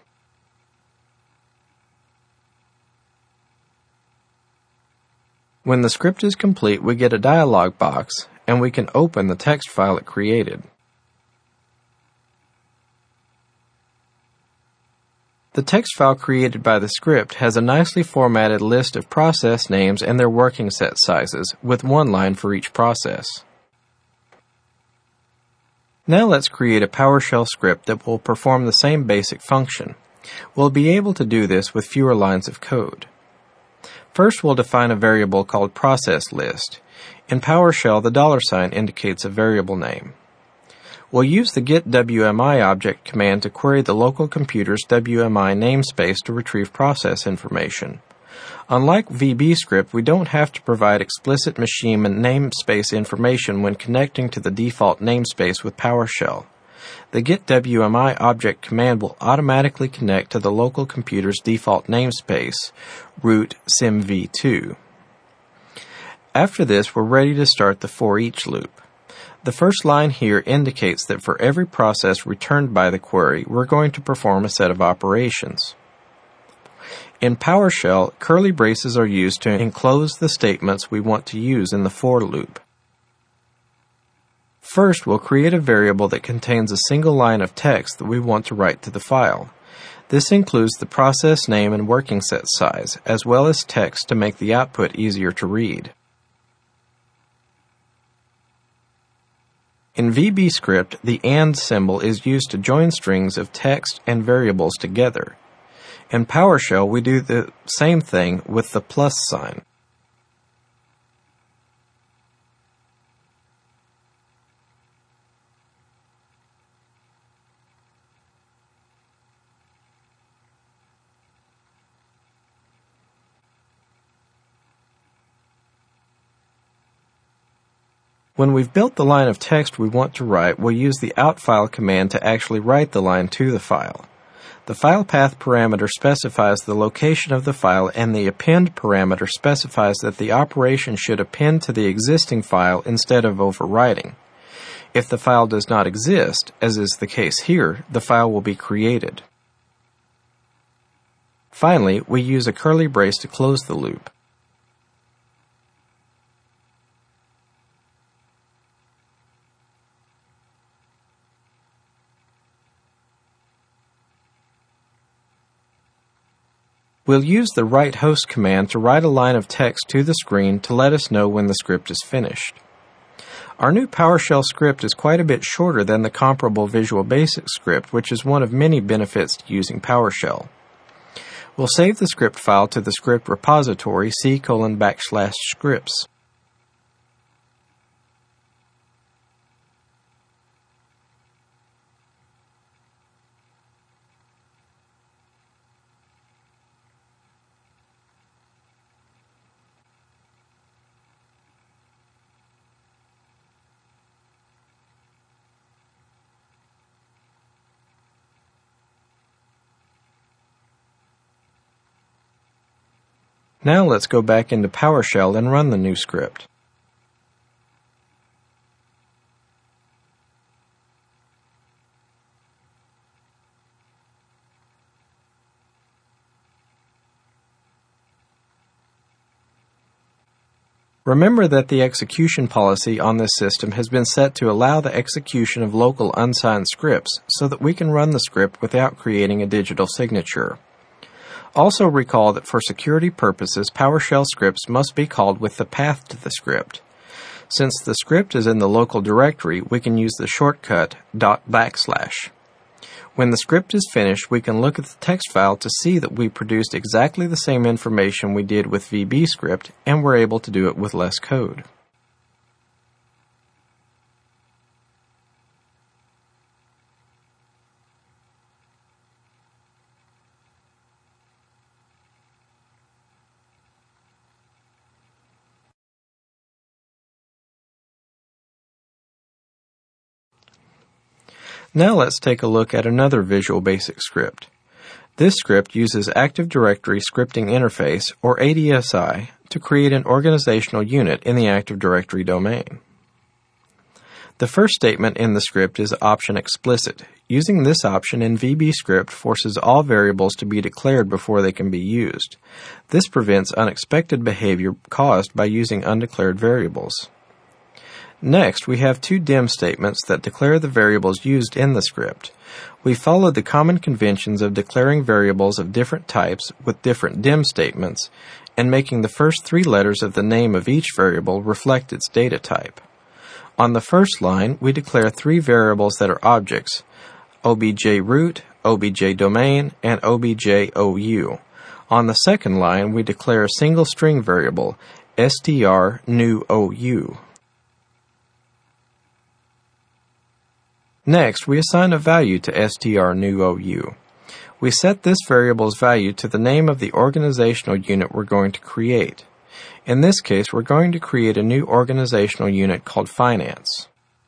When the script is complete, we get a dialog box, and we can open the text file it created. The text file created by the script has a nicely formatted list of process names and their working set sizes, with 1 line for each process. Now let's create a PowerShell script that will perform the same basic function. We'll be able to do this with fewer lines of code. First, we'll define a variable called processList. In PowerShell, the $sign indicates a variable name. We'll use the getWMI object command to query the local computer's WMI namespace to retrieve process information. Unlike VBScript, we don't have to provide explicit machine and namespace information when connecting to the default namespace with PowerShell. The getWMI object command will automatically connect to the local computer's default namespace, root simv2. After this, we're ready to start the for each loop. The first line here indicates that for every process returned by the query, we're going to perform a set of operations. In PowerShell, curly braces are used to enclose the statements we want to use in the for loop. First, we'll create a variable that contains a single line of text that we want to write to the file. This includes the process name and working set size, as well as text to make the output easier to read. In VBScript, the AND symbol is used to join strings of text and variables together. In PowerShell, we do the same thing with the plus sign. When we've built the line of text we want to write, we'll use the outFile command to actually write the line to the file. The file path parameter specifies the location of the file, and the append parameter specifies that the operation should append to the existing file instead of overwriting. If the file does not exist, as is the case here, the file will be created. Finally, we use a curly brace to close the loop. We'll use the write host command to write a line of text to the screen to let us know when the script is finished. Our new PowerShell script is quite a bit shorter than the comparable Visual Basic script, which is one of many benefits to using PowerShell. We'll save the script file to the script repository c:\scripts. Now let's go back into PowerShell and run the new script. Remember that the execution policy on this system has been set to allow the execution of local unsigned scripts so that we can run the script without creating a digital signature. Also recall that for security purposes, PowerShell scripts must be called with the path to the script. Since the script is in the local directory, we can use the shortcut /. When the script is finished, we can look at the text file to see that we produced exactly the same information we did with VBScript, and we're able to do it with less code. Now let's take a look at another Visual Basic script. This script uses Active Directory Scripting Interface, or ADSI, to create an organizational unit in the Active Directory domain. The first statement in the script is option explicit. Using this option in VBScript forces all variables to be declared before they can be used. This prevents unexpected behavior caused by using undeclared variables. Next, we have two dim statements that declare the variables used in the script. We followed the common conventions of declaring variables of different types with different dim statements and making the first three letters of the name of each variable reflect its data type. On the first line, we declare three variables that are objects: objroot, objdomain, and objou. On the second line, we declare a single string variable, strnewou. Next, we assign a value to strnewou. We set this variable's value to the name of the organizational unit we're going to create. In this case, we're going to create a new organizational unit called Finance.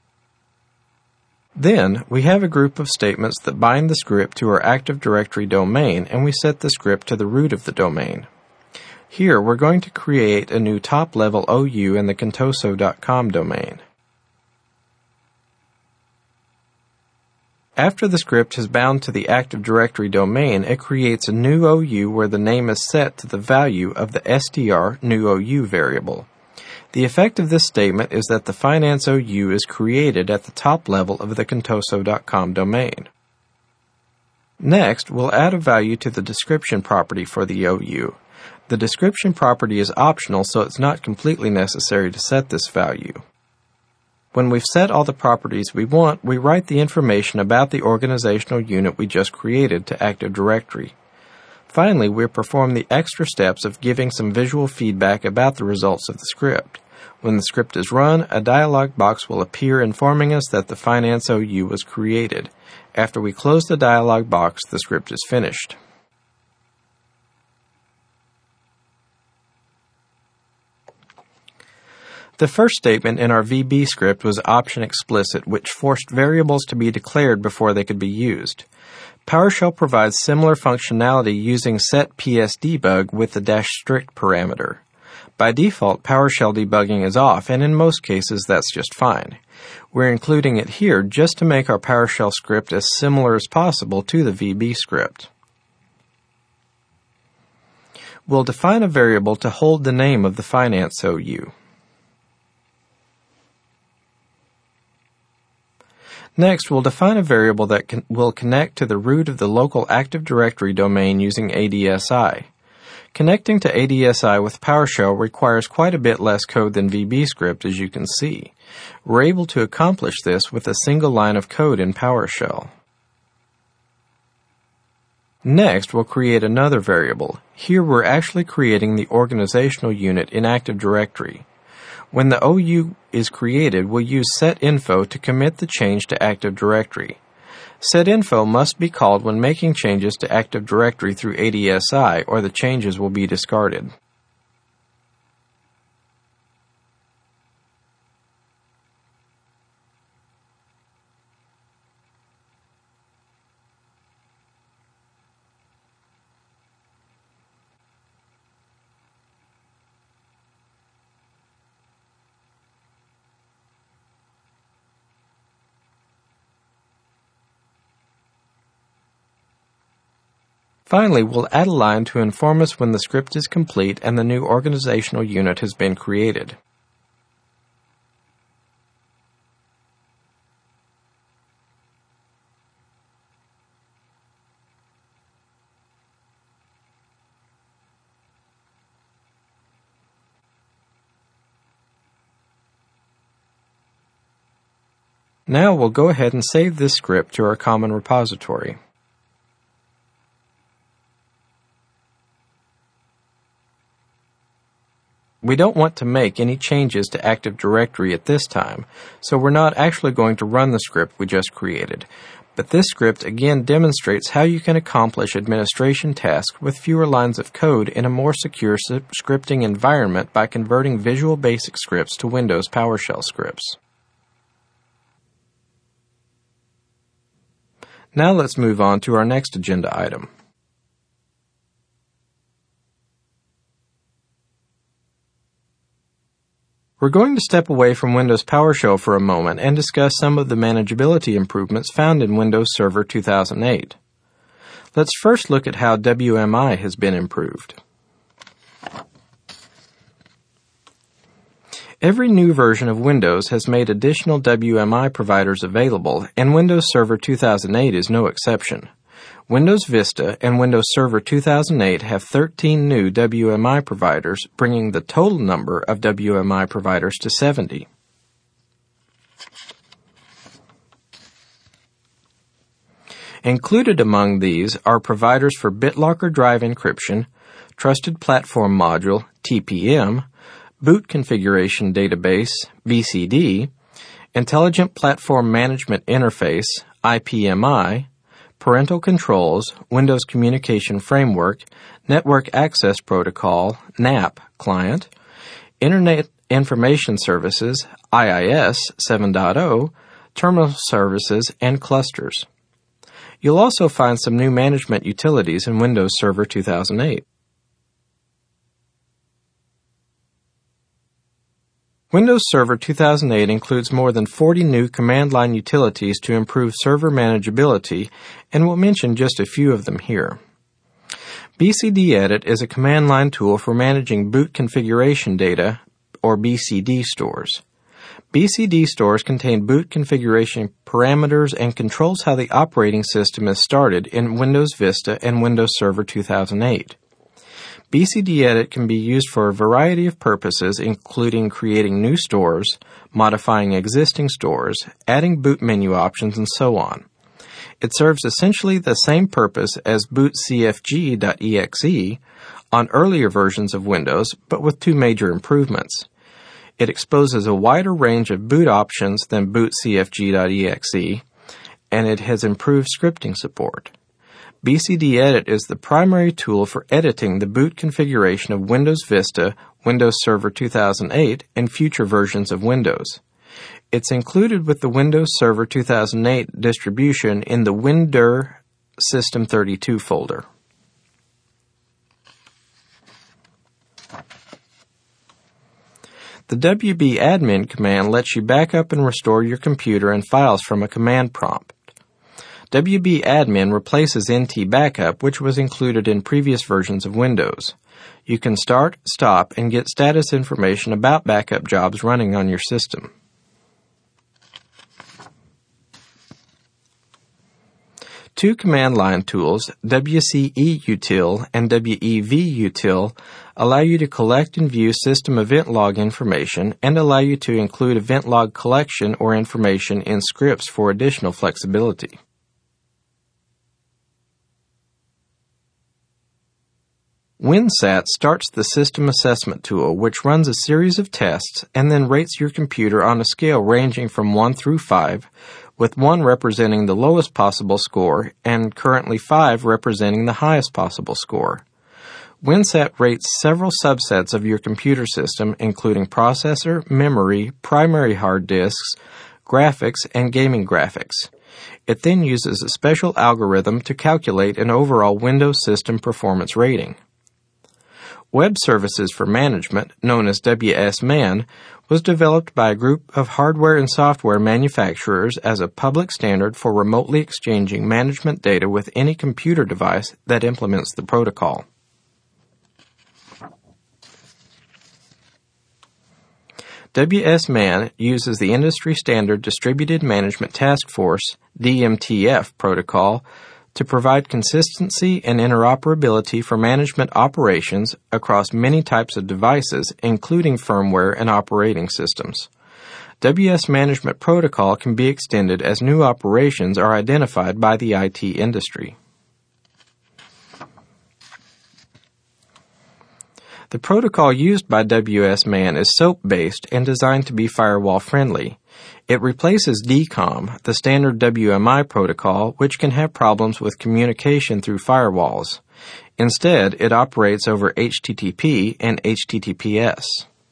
Then, we have a group of statements that bind the script to our Active Directory domain, and we set the script to the root of the domain. Here, we're going to create a new top-level OU in the contoso.com domain. After the script is bound to the Active Directory domain, it creates a new OU where the name is set to the value of the str new OU variable. The effect of this statement is that the finance OU is created at the top level of the contoso.com domain. Next, we'll add a value to the description property for the OU. The description property is optional, so it's not completely necessary to set this value. When we've set all the properties we want, we write the information about the organizational unit we just created to Active Directory. Finally, we perform the extra steps of giving some visual feedback about the results of the script. When the script is run, a dialog box will appear informing us that the finance OU was created. After we close the dialog box, the script is finished. The first statement in our VB script was option explicit, which forced variables to be declared before they could be used. PowerShell provides similar functionality using setPSDebug with the -strict parameter. By default, PowerShell debugging is off, and in most cases that's just fine. We're including it here just to make our PowerShell script as similar as possible to the VB script. We'll define a variable to hold the name of the finance OU. Next, we'll define a variable that will connect to the root of the local Active Directory domain using ADSI. Connecting to ADSI with PowerShell requires quite a bit less code than VBScript, as you can see. We're able to accomplish this with a single line of code in PowerShell. Next, we'll create another variable. Here we're actually creating the organizational unit in Active Directory. When the OU is created, we'll use setInfo to commit the change to Active Directory. SetInfo must be called when making changes to Active Directory through ADSI, or the changes will be discarded. Finally, we'll add a line to inform us when the script is complete and the new organizational unit has been created. Now we'll go ahead and save this script to our common repository. We don't want to make any changes to Active Directory at this time, so we're not actually going to run the script we just created. But this script again demonstrates how you can accomplish administration tasks with fewer lines of code in a more secure scripting environment by converting Visual Basic scripts to Windows PowerShell scripts. Now let's move on to our next agenda item. We're going to step away from Windows PowerShell for a moment and discuss some of the manageability improvements found in Windows Server 2008. Let's first look at how WMI has been improved. Every new version of Windows has made additional WMI providers available, and Windows Server 2008 is no exception. Windows Vista and Windows Server 2008 have 13 new WMI providers, bringing the total number of WMI providers to 70. Included among these are providers for BitLocker Drive Encryption, Trusted Platform Module, TPM, Boot Configuration Database, BCD, Intelligent Platform Management Interface, IPMI, Parental Controls, Windows Communication Framework, Network Access Protocol, NAP client, Internet Information Services, IIS 7.0, Terminal Services, and Clusters. You'll also find some new management utilities in Windows Server 2008. Windows Server 2008 includes more than 40 new command line utilities to improve server manageability, and we'll mention just a few of them here. BCDEdit is a command line tool for managing boot configuration data, or BCD stores. BCD stores contain boot configuration parameters and controls how the operating system is started in Windows Vista and Windows Server 2008. BCDEdit can be used for a variety of purposes, including creating new stores, modifying existing stores, adding boot menu options, and so on. It serves essentially the same purpose as bootcfg.exe on earlier versions of Windows, but with two major improvements. It exposes a wider range of boot options than bootcfg.exe, and it has improved scripting support. BCDEdit is the primary tool for editing the boot configuration of Windows Vista, Windows Server 2008, and future versions of Windows. It's included with the Windows Server 2008 distribution in the WinDir System32 folder. The wbadmin command lets you back up and restore your computer and files from a command prompt. wbadmin replaces NTBackup, which was included in previous versions of Windows. You can start, stop, and get status information about backup jobs running on your system. Two command line tools, wceutil and wevutil, allow you to collect and view system event log information and allow you to include event log collection or information in scripts for additional flexibility. WinSat starts the system assessment tool, which runs a series of tests and then rates your computer on a scale ranging from 1 through 5, with 1 representing the lowest possible score and currently 5 representing the highest possible score. WinSat rates several subsets of your computer system, including processor, memory, primary hard disks, graphics, and gaming graphics. It then uses a special algorithm to calculate an overall Windows system performance rating. Web Services for Management, known as WSMAN, was developed by a group of hardware and software manufacturers as a public standard for remotely exchanging management data with any computer device that implements the protocol. WSMAN uses the industry standard Distributed Management Task Force, DMTF, protocol to provide consistency and interoperability for management operations across many types of devices, including firmware and operating systems. WS Management Protocol can be extended as new operations are identified by the IT industry. The protocol used by WSMAN is SOAP-based and designed to be firewall-friendly. It replaces DCOM, the standard WMI protocol, which can have problems with communication through firewalls. Instead, it operates over HTTP and HTTPS.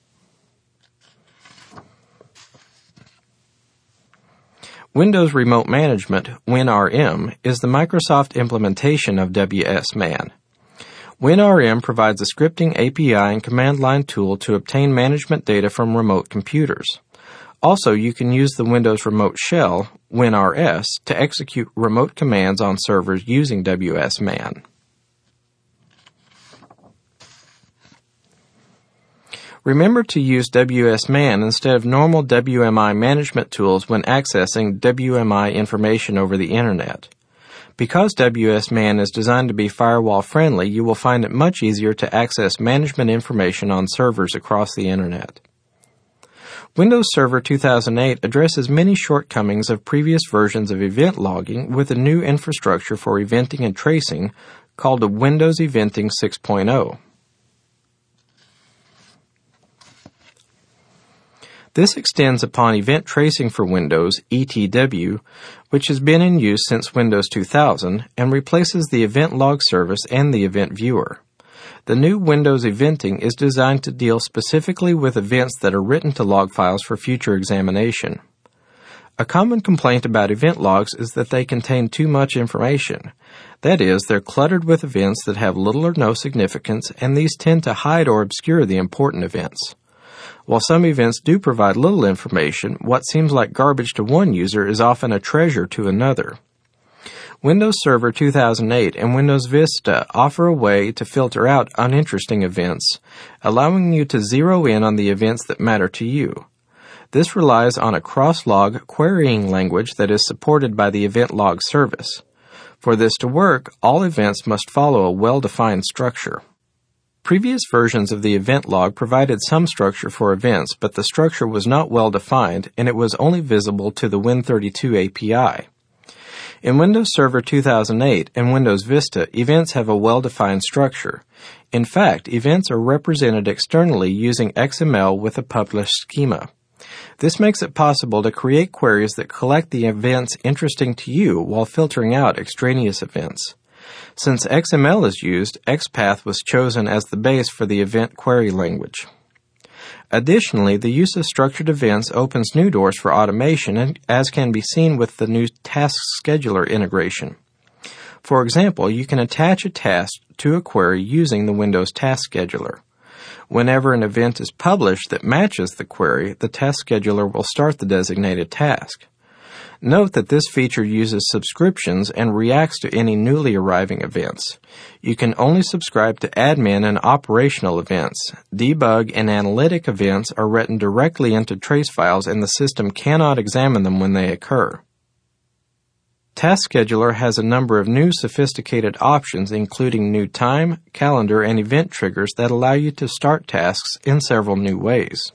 Windows Remote Management, WinRM, is the Microsoft implementation of WSMAN. WinRM provides a scripting API and command line tool to obtain management data from remote computers. Also, you can use the Windows Remote Shell, WinRS, to execute remote commands on servers using WSMAN. Remember to use WSMAN instead of normal WMI management tools when accessing WMI information over the Internet. Because WSMAN is designed to be firewall-friendly, you will find it much easier to access management information on servers across the Internet. Windows Server 2008 addresses many shortcomings of previous versions of event logging with a new infrastructure for eventing and tracing called the Windows Eventing 6.0. This extends upon event tracing for Windows, ETW, which has been in use since Windows 2000 and replaces the event log service and the event viewer. The new Windows Eventing is designed to deal specifically with events that are written to log files for future examination. A common complaint about event logs is that they contain too much information. That is, they're cluttered with events that have little or no significance, and these tend to hide or obscure the important events. While some events do provide little information, what seems like garbage to one user is often a treasure to another. Windows Server 2008 and Windows Vista offer a way to filter out uninteresting events, allowing you to zero in on the events that matter to you. This relies on a cross-log querying language that is supported by the Event Log service. For this to work, all events must follow a well-defined structure. Previous versions of the event log provided some structure for events, but the structure was not well defined and it was only visible to the Win32 API. In Windows Server 2008 and Windows Vista, events have a well-defined structure. In fact, events are represented externally using XML with a published schema. This makes it possible to create queries that collect the events interesting to you while filtering out extraneous events. Since XML is used, XPath was chosen as the base for the event query language. Additionally, the use of structured events opens new doors for automation, as can be seen with the new Task Scheduler integration. For example, you can attach a task to a query using the Windows Task Scheduler. Whenever an event is published that matches the query, the Task Scheduler will start the designated task. Note that this feature uses subscriptions and reacts to any newly arriving events. You can only subscribe to admin and operational events. Debug and analytic events are written directly into trace files and the system cannot examine them when they occur. Task Scheduler has a number of new sophisticated options, including new time, calendar, and event triggers that allow you to start tasks in several new ways.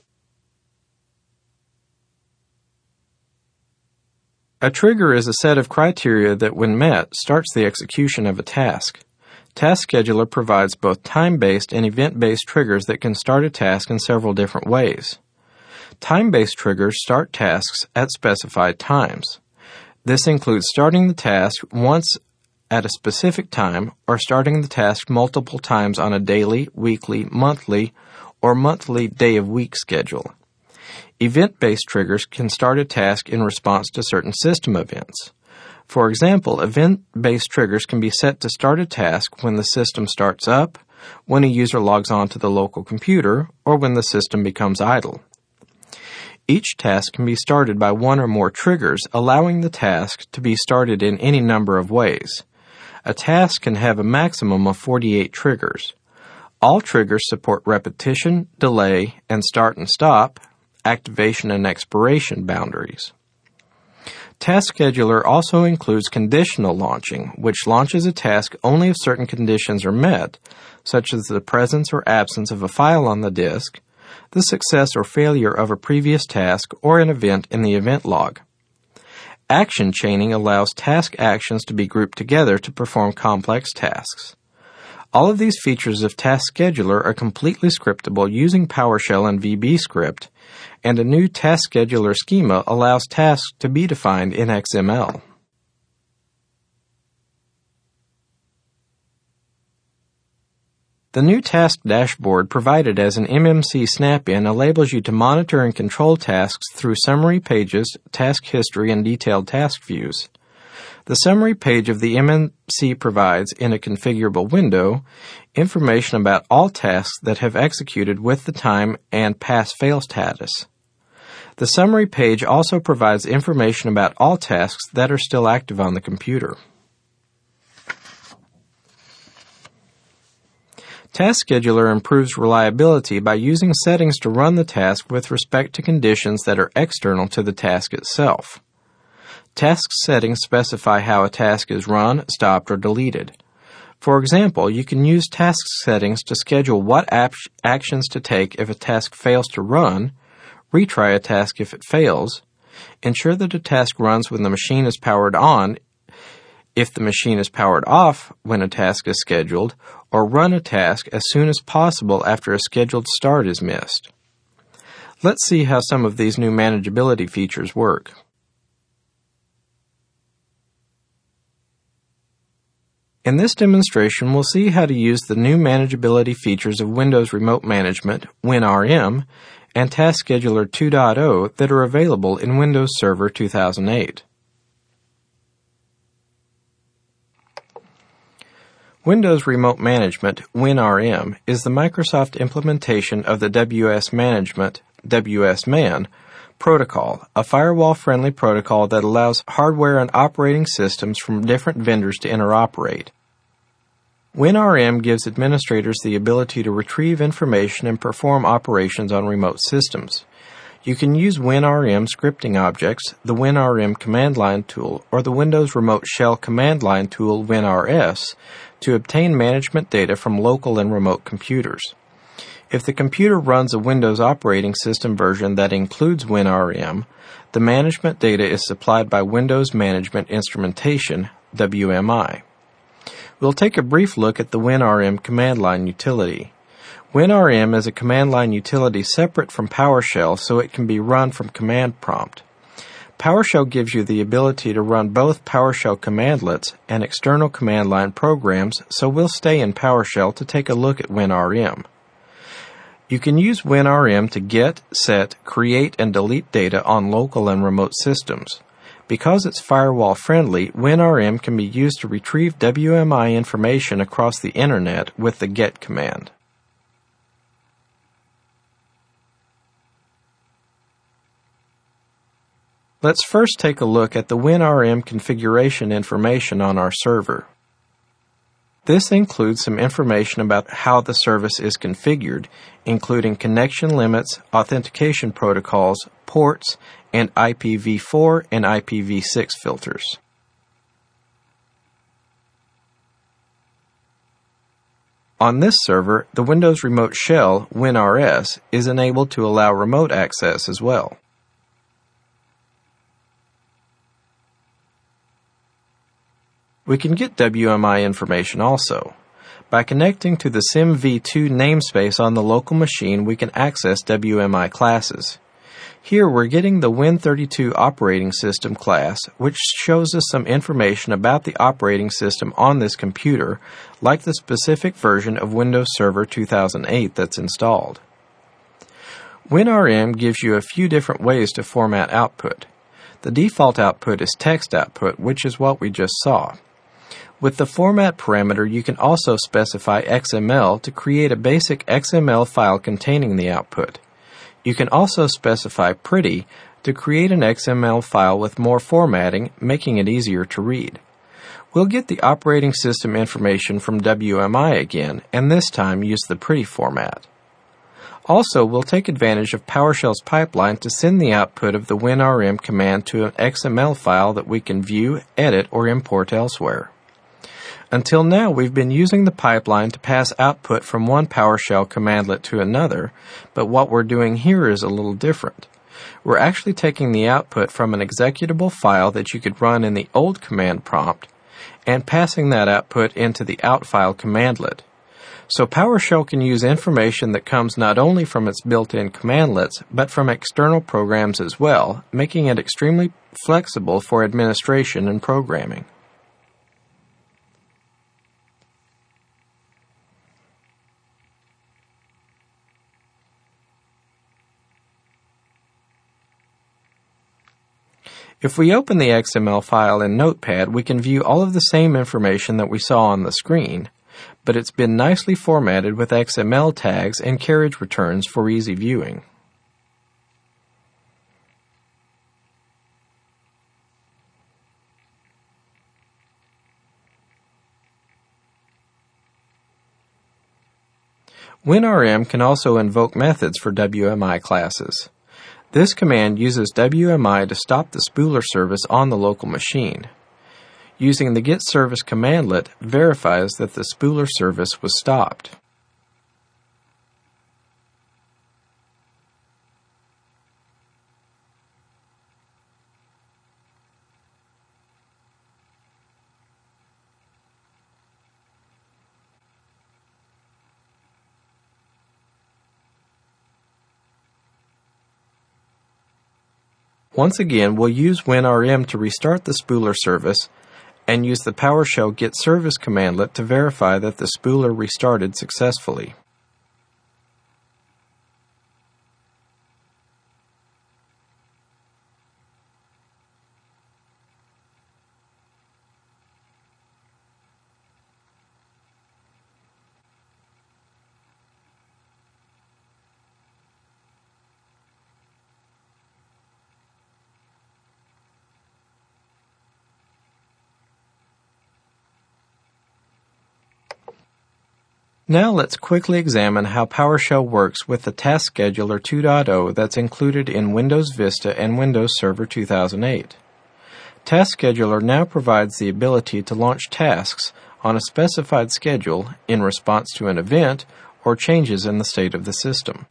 A trigger is a set of criteria that, when met, starts the execution of a task. Task Scheduler provides both time-based and event-based triggers that can start a task in several different ways. Time-based triggers start tasks at specified times. This includes starting the task once at a specific time or starting the task multiple times on a daily, weekly, monthly, or monthly day-of-week schedule. Event-based triggers can start a task in response to certain system events. For example, event-based triggers can be set to start a task when the system starts up, when a user logs on to the local computer, or when the system becomes idle. Each task can be started by one or more triggers, allowing the task to be started in any number of ways. A task can have a maximum of 48 triggers. All triggers support repetition, delay, and start and stop, activation and expiration boundaries. Task Scheduler also includes conditional launching, which launches a task only if certain conditions are met, such as the presence or absence of a file on the disk, the success or failure of a previous task, or an event in the event log. Action chaining allows task actions to be grouped together to perform complex tasks. All of these features of Task Scheduler are completely scriptable using PowerShell and VBScript, and a new Task Scheduler schema allows tasks to be defined in XML. The new task dashboard provided as an MMC snap-in enables you to monitor and control tasks through summary pages, task history, and detailed task views. The summary page of the MMC provides, in a configurable window, information about all tasks that have executed with the time and pass-fail status. The summary page also provides information about all tasks that are still active on the computer. Task Scheduler improves reliability by using settings to run the task with respect to conditions that are external to the task itself. Task settings specify how a task is run, stopped, or deleted. For example, you can use task settings to schedule what actions to take if a task fails to run, retry a task if it fails, ensure that a task runs when the machine is powered on if the machine is powered off when a task is scheduled, or run a task as soon as possible after a scheduled start is missed. Let's see how some of these new manageability features work. In this demonstration, we'll see how to use the new manageability features of Windows Remote Management, WinRM, and Task Scheduler 2.0 that are available in Windows Server 2008. Windows Remote Management, WinRM, is the Microsoft implementation of the WS Management, WSMAN, protocol, a firewall-friendly protocol that allows hardware and operating systems from different vendors to interoperate. WinRM gives administrators the ability to retrieve information and perform operations on remote systems. You can use WinRM scripting objects, the WinRM command line tool, or the Windows Remote Shell command line tool WinRS to obtain management data from local and remote computers. If the computer runs a Windows operating system version that includes WinRM, the management data is supplied by Windows Management Instrumentation, WMI. We'll take a brief look at the WinRM command line utility. WinRM is a command line utility separate from PowerShell so it can be run from command prompt. PowerShell gives you the ability to run both PowerShell commandlets and external command line programs, so we'll stay in PowerShell to take a look at WinRM. You can use WinRM to get, set, create, and delete data on local and remote systems. Because it's firewall-friendly, WinRM can be used to retrieve WMI information across the Internet with the GET command. Let's first take a look at the WinRM configuration information on our server. This includes some information about how the service is configured, including connection limits, authentication protocols, ports, and IPv4 and IPv6 filters. On this server, the Windows Remote Shell, WinRS, is enabled to allow remote access as well. We can get WMI information also. By connecting to the SIMV2 namespace on the local machine, we can access WMI classes. Here we're getting the Win32 operating system class, which shows us some information about the operating system on this computer, like the specific version of Windows Server 2008 that's installed. WinRM gives you a few different ways to format output. The default output is text output, which is what we just saw. With the format parameter, you can also specify XML to create a basic XML file containing the output. You can also specify Pretty to create an XML file with more formatting, making it easier to read. We'll get the operating system information from WMI again, and this time use the Pretty format. Also, we'll take advantage of PowerShell's pipeline to send the output of the WinRM command to an XML file that we can view, edit, or import elsewhere. Until now, we've been using the pipeline to pass output from one PowerShell commandlet to another, but what we're doing here is a little different. We're actually taking the output from an executable file that you could run in the old command prompt and passing that output into the outfile commandlet. So PowerShell can use information that comes not only from its built-in commandlets, but from external programs as well, making it extremely flexible for administration and programming. If we open the XML file in Notepad, we can view all of the same information that we saw on the screen, but it's been nicely formatted with XML tags and carriage returns for easy viewing. WinRM can also invoke methods for WMI classes. This command uses WMI to stop the spooler service on the local machine. Using the getService commandlet verifies that the spooler service was stopped. Once again, we'll use WinRM to restart the spooler service and use the PowerShell getService commandlet to verify that the spooler restarted successfully. Now let's quickly examine how PowerShell works with the Task Scheduler 2.0 that's included in Windows Vista and Windows Server 2008. Task Scheduler now provides the ability to launch tasks on a specified schedule in response to an event or changes in the state of the system.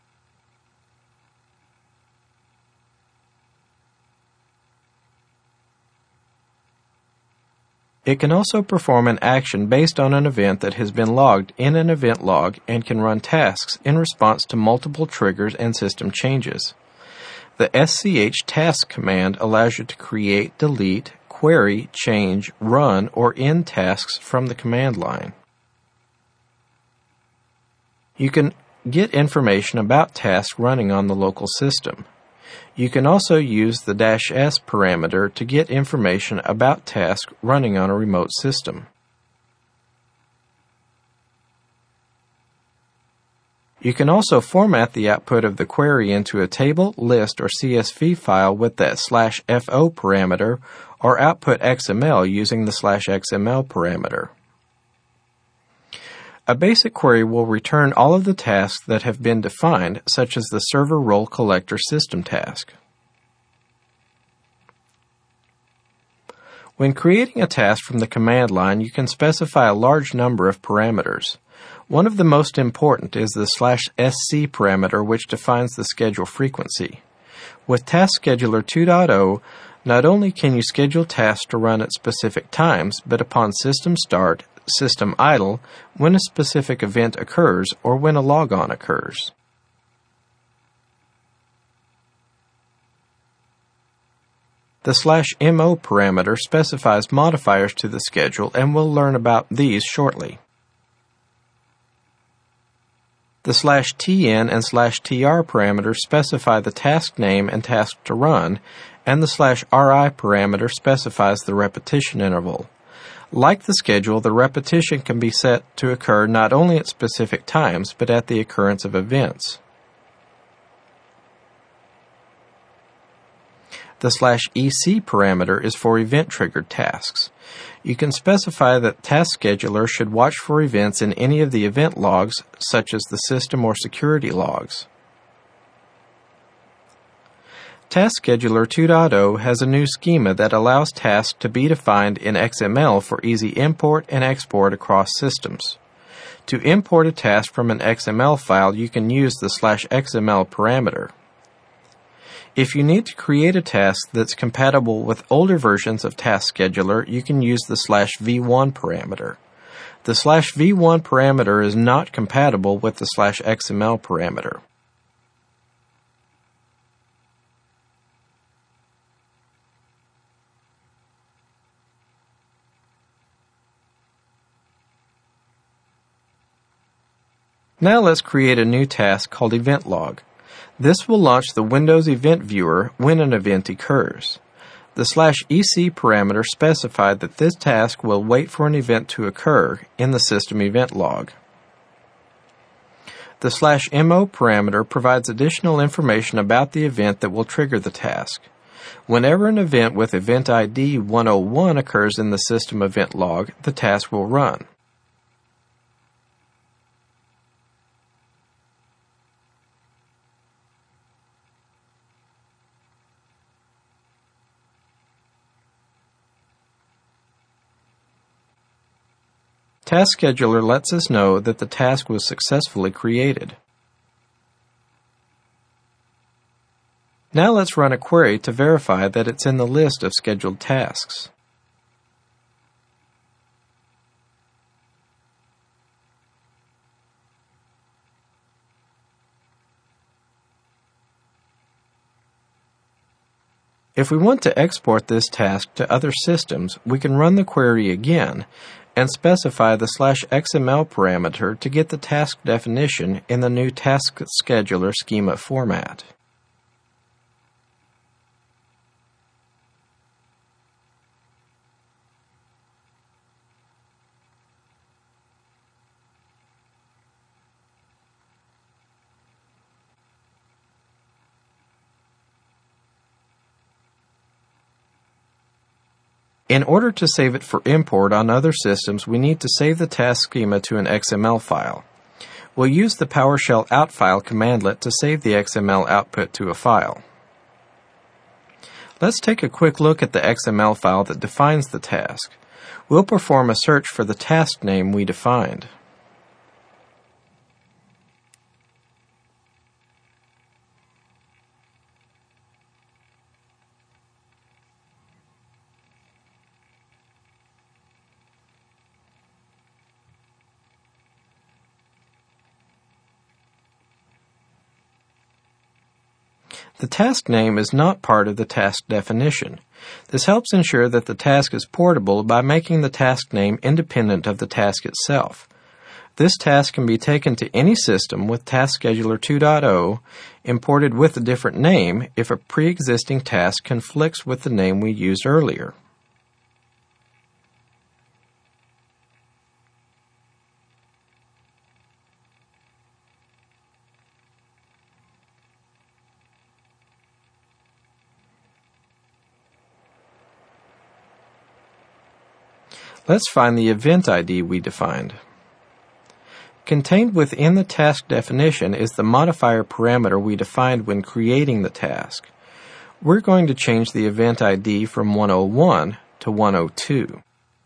It can also perform an action based on an event that has been logged in an event log and can run tasks in response to multiple triggers and system changes. The SCH task command allows you to create, delete, query, change, run, or end tasks from the command line. You can get information about tasks running on the local system. You can also use the -s parameter to get information about tasks running on a remote system. You can also format the output of the query into a table, list, or CSV file with the /FO parameter or output XML using the /XML parameter. A basic query will return all of the tasks that have been defined, such as the server role collector system task. When creating a task from the command line, you can specify a large number of parameters. One of the most important is the /SC parameter, which defines the schedule frequency. With Task Scheduler 2.0, not only can you schedule tasks to run at specific times, but upon system start, system idle, when a specific event occurs, or when a logon occurs. The /MO parameter specifies modifiers to the schedule, and we'll learn about these shortly. The /TN and /TR parameters specify the task name and task to run, and the /RI parameter specifies the repetition interval. Like the schedule, the repetition can be set to occur not only at specific times, but at the occurrence of events. The /EC parameter is for event-triggered tasks. You can specify that Task Scheduler should watch for events in any of the event logs, such as the system or security logs. Task Scheduler 2.0 has a new schema that allows tasks to be defined in XML for easy import and export across systems. To import a task from an XML file, you can use the /XML parameter. If you need to create a task that's compatible with older versions of Task Scheduler, you can use the /V1 parameter. The /V1 parameter is not compatible with the /XML parameter. Now let's create a new task called Event Log. This will launch the Windows Event Viewer when an event occurs. The /EC parameter specified that this task will wait for an event to occur in the system event log. The /MO parameter provides additional information about the event that will trigger the task. Whenever an event with event ID 101 occurs in the system event log, the task will run. Task Scheduler lets us know that the task was successfully created. Now let's run a query to verify that it's in the list of scheduled tasks. If we want to export this task to other systems, we can run the query again and specify the /XML parameter to get the task definition in the new Task Scheduler schema format. In order to save it for import on other systems, we need to save the task schema to an XML file. We'll use the PowerShell OutFile commandlet to save the XML output to a file. Let's take a quick look at the XML file that defines the task. We'll perform a search for the task name we defined. The task name is not part of the task definition. This helps ensure that the task is portable by making the task name independent of the task itself. This task can be taken to any system with Task Scheduler 2.0, imported with a different name if a pre-existing task conflicts with the name we used earlier. Let's find the event ID we defined. Contained within the task definition is the modifier parameter we defined when creating the task. We're going to change the event ID from 101 to 102.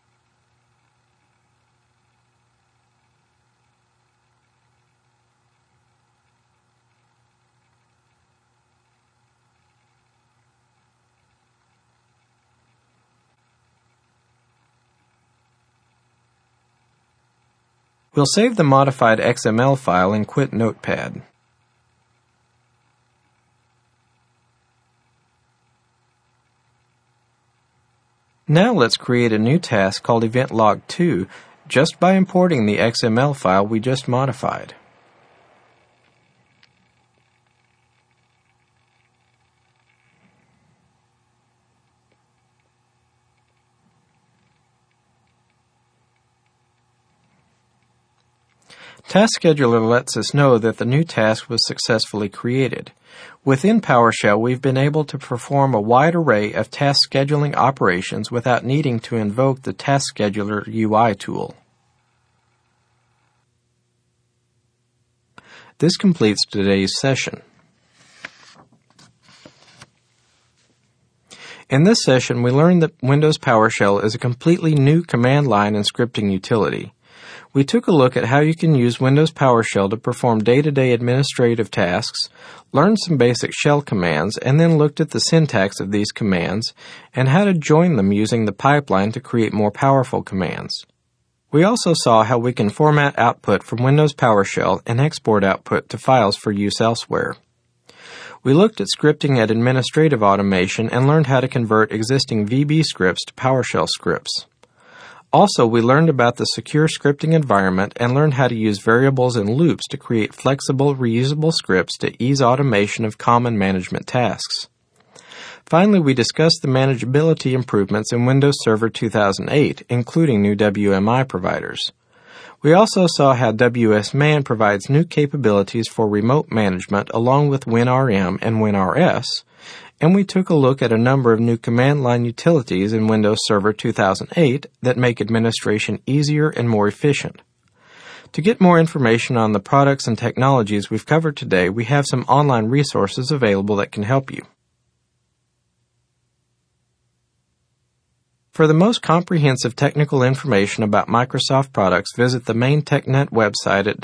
We'll save the modified XML file and quit Notepad. Now let's create a new task called EventLog2 just by importing the XML file we just modified. Task Scheduler lets us know that the new task was successfully created. Within PowerShell, we've been able to perform a wide array of task scheduling operations without needing to invoke the Task Scheduler UI tool. This completes today's session. In this session, we learned that Windows PowerShell is a completely new command line and scripting utility. We took a look at how you can use Windows PowerShell to perform day-to-day administrative tasks, learned some basic shell commands, and then looked at the syntax of these commands and how to join them using the pipeline to create more powerful commands. We also saw how we can format output from Windows PowerShell and export output to files for use elsewhere. We looked at scripting and administrative automation and learned how to convert existing VB scripts to PowerShell scripts. Also, we learned about the secure scripting environment and learned how to use variables and loops to create flexible, reusable scripts to ease automation of common management tasks. Finally, we discussed the manageability improvements in Windows Server 2008, including new WMI providers. We also saw how WSMan provides new capabilities for remote management along with WinRM and WinRS, and we took a look at a number of new command line utilities in Windows Server 2008 that make administration easier and more efficient. To get more information on the products and technologies we've covered today, we have some online resources available that can help you. For the most comprehensive technical information about Microsoft products, visit the main TechNet website at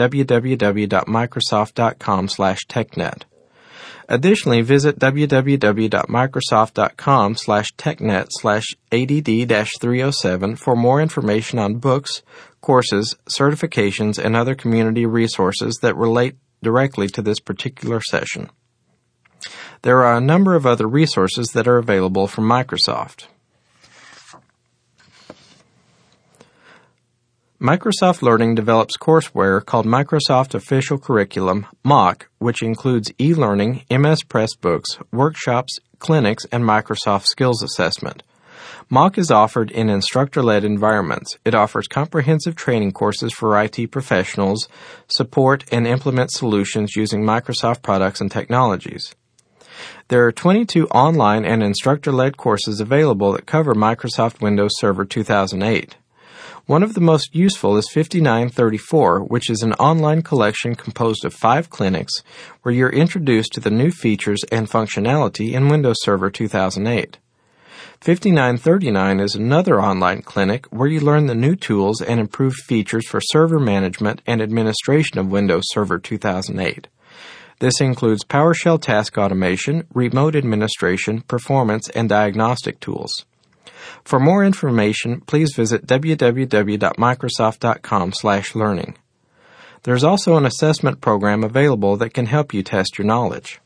www.microsoft.com/technet. Additionally, visit www.microsoft.com/technet/ADD-307 for more information on books, courses, certifications, and other community resources that relate directly to this particular session. There are a number of other resources that are available from Microsoft. Microsoft Learning develops courseware called Microsoft Official Curriculum, MOOC, which includes e-learning, MS Pressbooks, workshops, clinics, and Microsoft Skills Assessment. MOOC is offered in instructor-led environments. It offers comprehensive training courses for IT professionals, support and implement solutions using Microsoft products and technologies. There are 22 online and instructor-led courses available that cover Microsoft Windows Server 2008. One of the most useful is 5934, which is an online collection composed of 5 clinics where you're introduced to the new features and functionality in Windows Server 2008. 5939 is another online clinic where you learn the new tools and improved features for server management and administration of Windows Server 2008. This includes PowerShell task automation, remote administration, performance, and diagnostic tools. For more information, please visit www.microsoft.com/learning. There's also an assessment program available that can help you test your knowledge.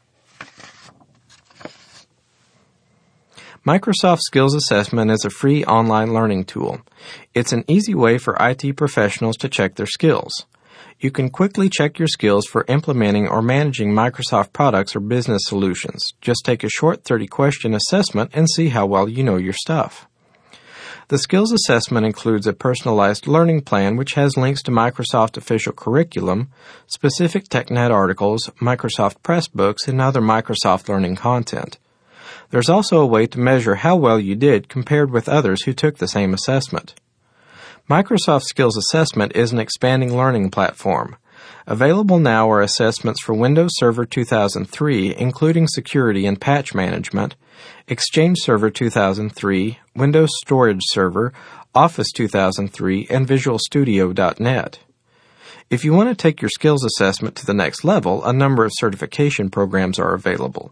Microsoft Skills Assessment is a free online learning tool. It's an easy way for IT professionals to check their skills. You can quickly check your skills for implementing or managing Microsoft products or business solutions. Just take a short 30-question assessment and see how well you know your stuff. The skills assessment includes a personalized learning plan which has links to Microsoft official curriculum, specific TechNet articles, Microsoft Pressbooks, and other Microsoft learning content. There's also a way to measure how well you did compared with others who took the same assessment. Microsoft Skills Assessment is an expanding learning platform. Available now are assessments for Windows Server 2003, including security and patch management, Exchange Server 2003, Windows Storage Server, Office 2003, and Visual Studio.net. If you want to take your skills assessment to the next level, a number of certification programs are available.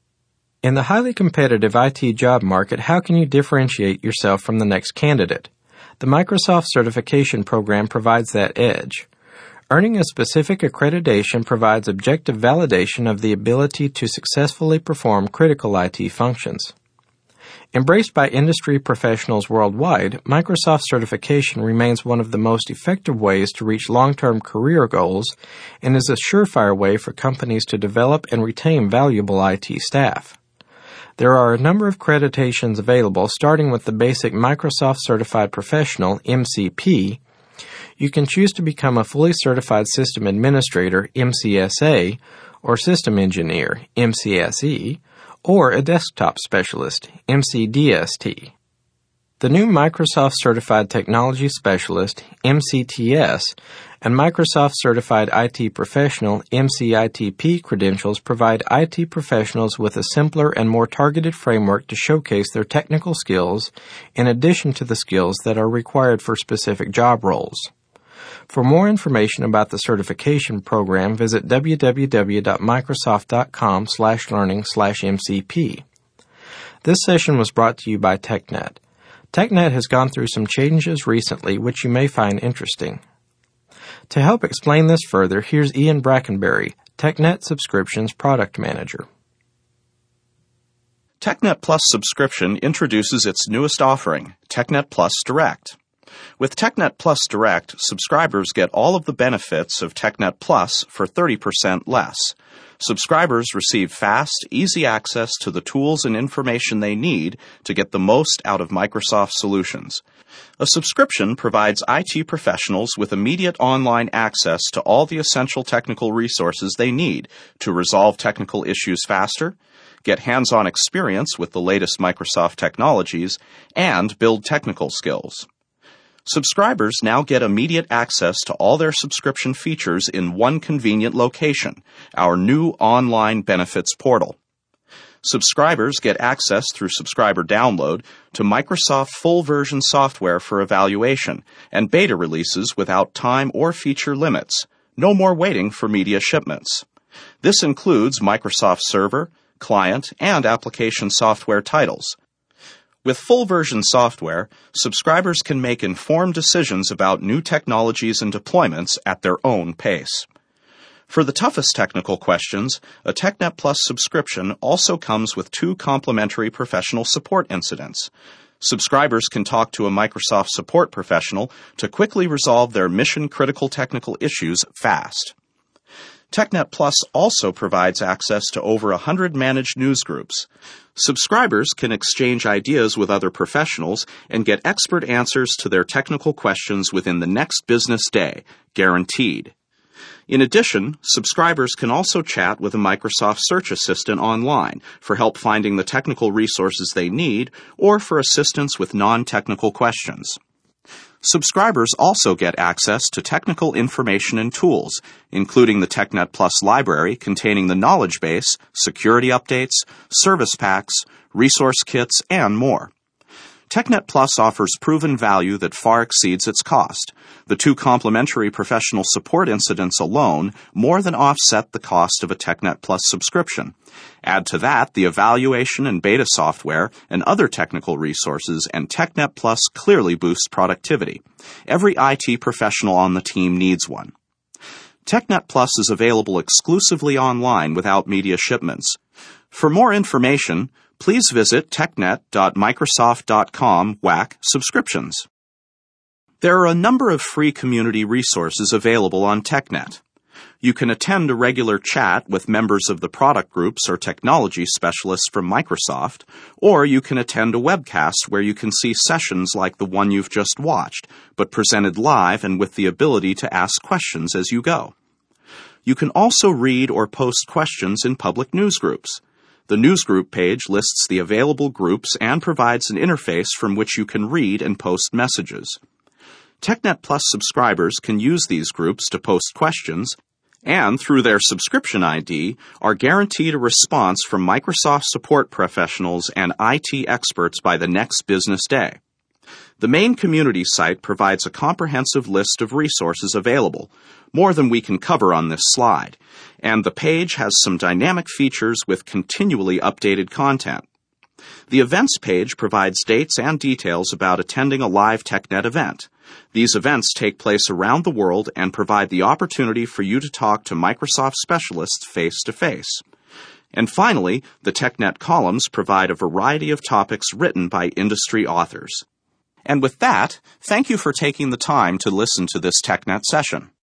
In the highly competitive IT job market, how can you differentiate yourself from the next candidate? The Microsoft Certification Program provides that edge. Earning a specific accreditation provides objective validation of the ability to successfully perform critical IT functions. Embraced by industry professionals worldwide, Microsoft certification remains one of the most effective ways to reach long-term career goals and is a surefire way for companies to develop and retain valuable IT staff. There are a number of accreditations available, starting with the basic Microsoft Certified Professional, MCP. You can choose to become a fully certified system administrator, MCSA, or system engineer, MCSE, or a desktop specialist, MCDST. The new Microsoft Certified Technology Specialist, MCTS, and Microsoft Certified IT Professional, MCITP credentials provide IT professionals with a simpler and more targeted framework to showcase their technical skills in addition to the skills that are required for specific job roles. For more information about the certification program, visit www.microsoft.com/learning/MCP. This session was brought to you by TechNet. TechNet has gone through some changes recently which you may find interesting. To help explain this further, here's Ian Brackenberry, TechNet Subscriptions Product Manager. TechNet Plus subscription introduces its newest offering, TechNet Plus Direct. With TechNet Plus Direct, subscribers get all of the benefits of TechNet Plus for 30% less. Subscribers receive fast, easy access to the tools and information they need to get the most out of Microsoft solutions. A subscription provides IT professionals with immediate online access to all the essential technical resources they need to resolve technical issues faster, get hands-on experience with the latest Microsoft technologies, and build technical skills. Subscribers now get immediate access to all their subscription features in one convenient location, our new online benefits portal. Subscribers get access through subscriber download to Microsoft full-version software for evaluation and beta releases without time or feature limits. No more waiting for media shipments. This includes Microsoft Server, client, and application software titles. With full-version software, subscribers can make informed decisions about new technologies and deployments at their own pace. For the toughest technical questions, a TechNet Plus subscription also comes with 2 complimentary professional support incidents. Subscribers can talk to a Microsoft support professional to quickly resolve their mission-critical technical issues fast. TechNet Plus also provides access to over 100 managed news groups. Subscribers can exchange ideas with other professionals and get expert answers to their technical questions within the next business day, guaranteed. In addition, subscribers can also chat with a Microsoft Search Assistant online for help finding the technical resources they need or for assistance with non-technical questions. Subscribers also get access to technical information and tools, including the TechNet Plus library containing the knowledge base, security updates, service packs, resource kits, and more. TechNet Plus offers proven value that far exceeds its cost. The 2 complimentary professional support incidents alone more than offset the cost of a TechNet Plus subscription. Add to that the evaluation and beta software and other technical resources, and TechNet Plus clearly boosts productivity. Every IT professional on the team needs one. TechNet Plus is available exclusively online without media shipments. For more information, please visit technet.microsoft.com/subscriptions. There are a number of free community resources available on TechNet. You can attend a regular chat with members of the product groups or technology specialists from Microsoft, or you can attend a webcast where you can see sessions like the one you've just watched, but presented live and with the ability to ask questions as you go. You can also read or post questions in public news groups. The newsgroup page lists the available groups and provides an interface from which you can read and post messages. TechNet Plus subscribers can use these groups to post questions, and through their subscription ID, are guaranteed a response from Microsoft support professionals and IT experts by the next business day. The main community site provides a comprehensive list of resources available, more than we can cover on this slide, and the page has some dynamic features with continually updated content. The events page provides dates and details about attending a live TechNet event. These events take place around the world and provide the opportunity for you to talk to Microsoft specialists face-to-face. And finally, the TechNet columns provide a variety of topics written by industry authors. And with that, thank you for taking the time to listen to this TechNet session.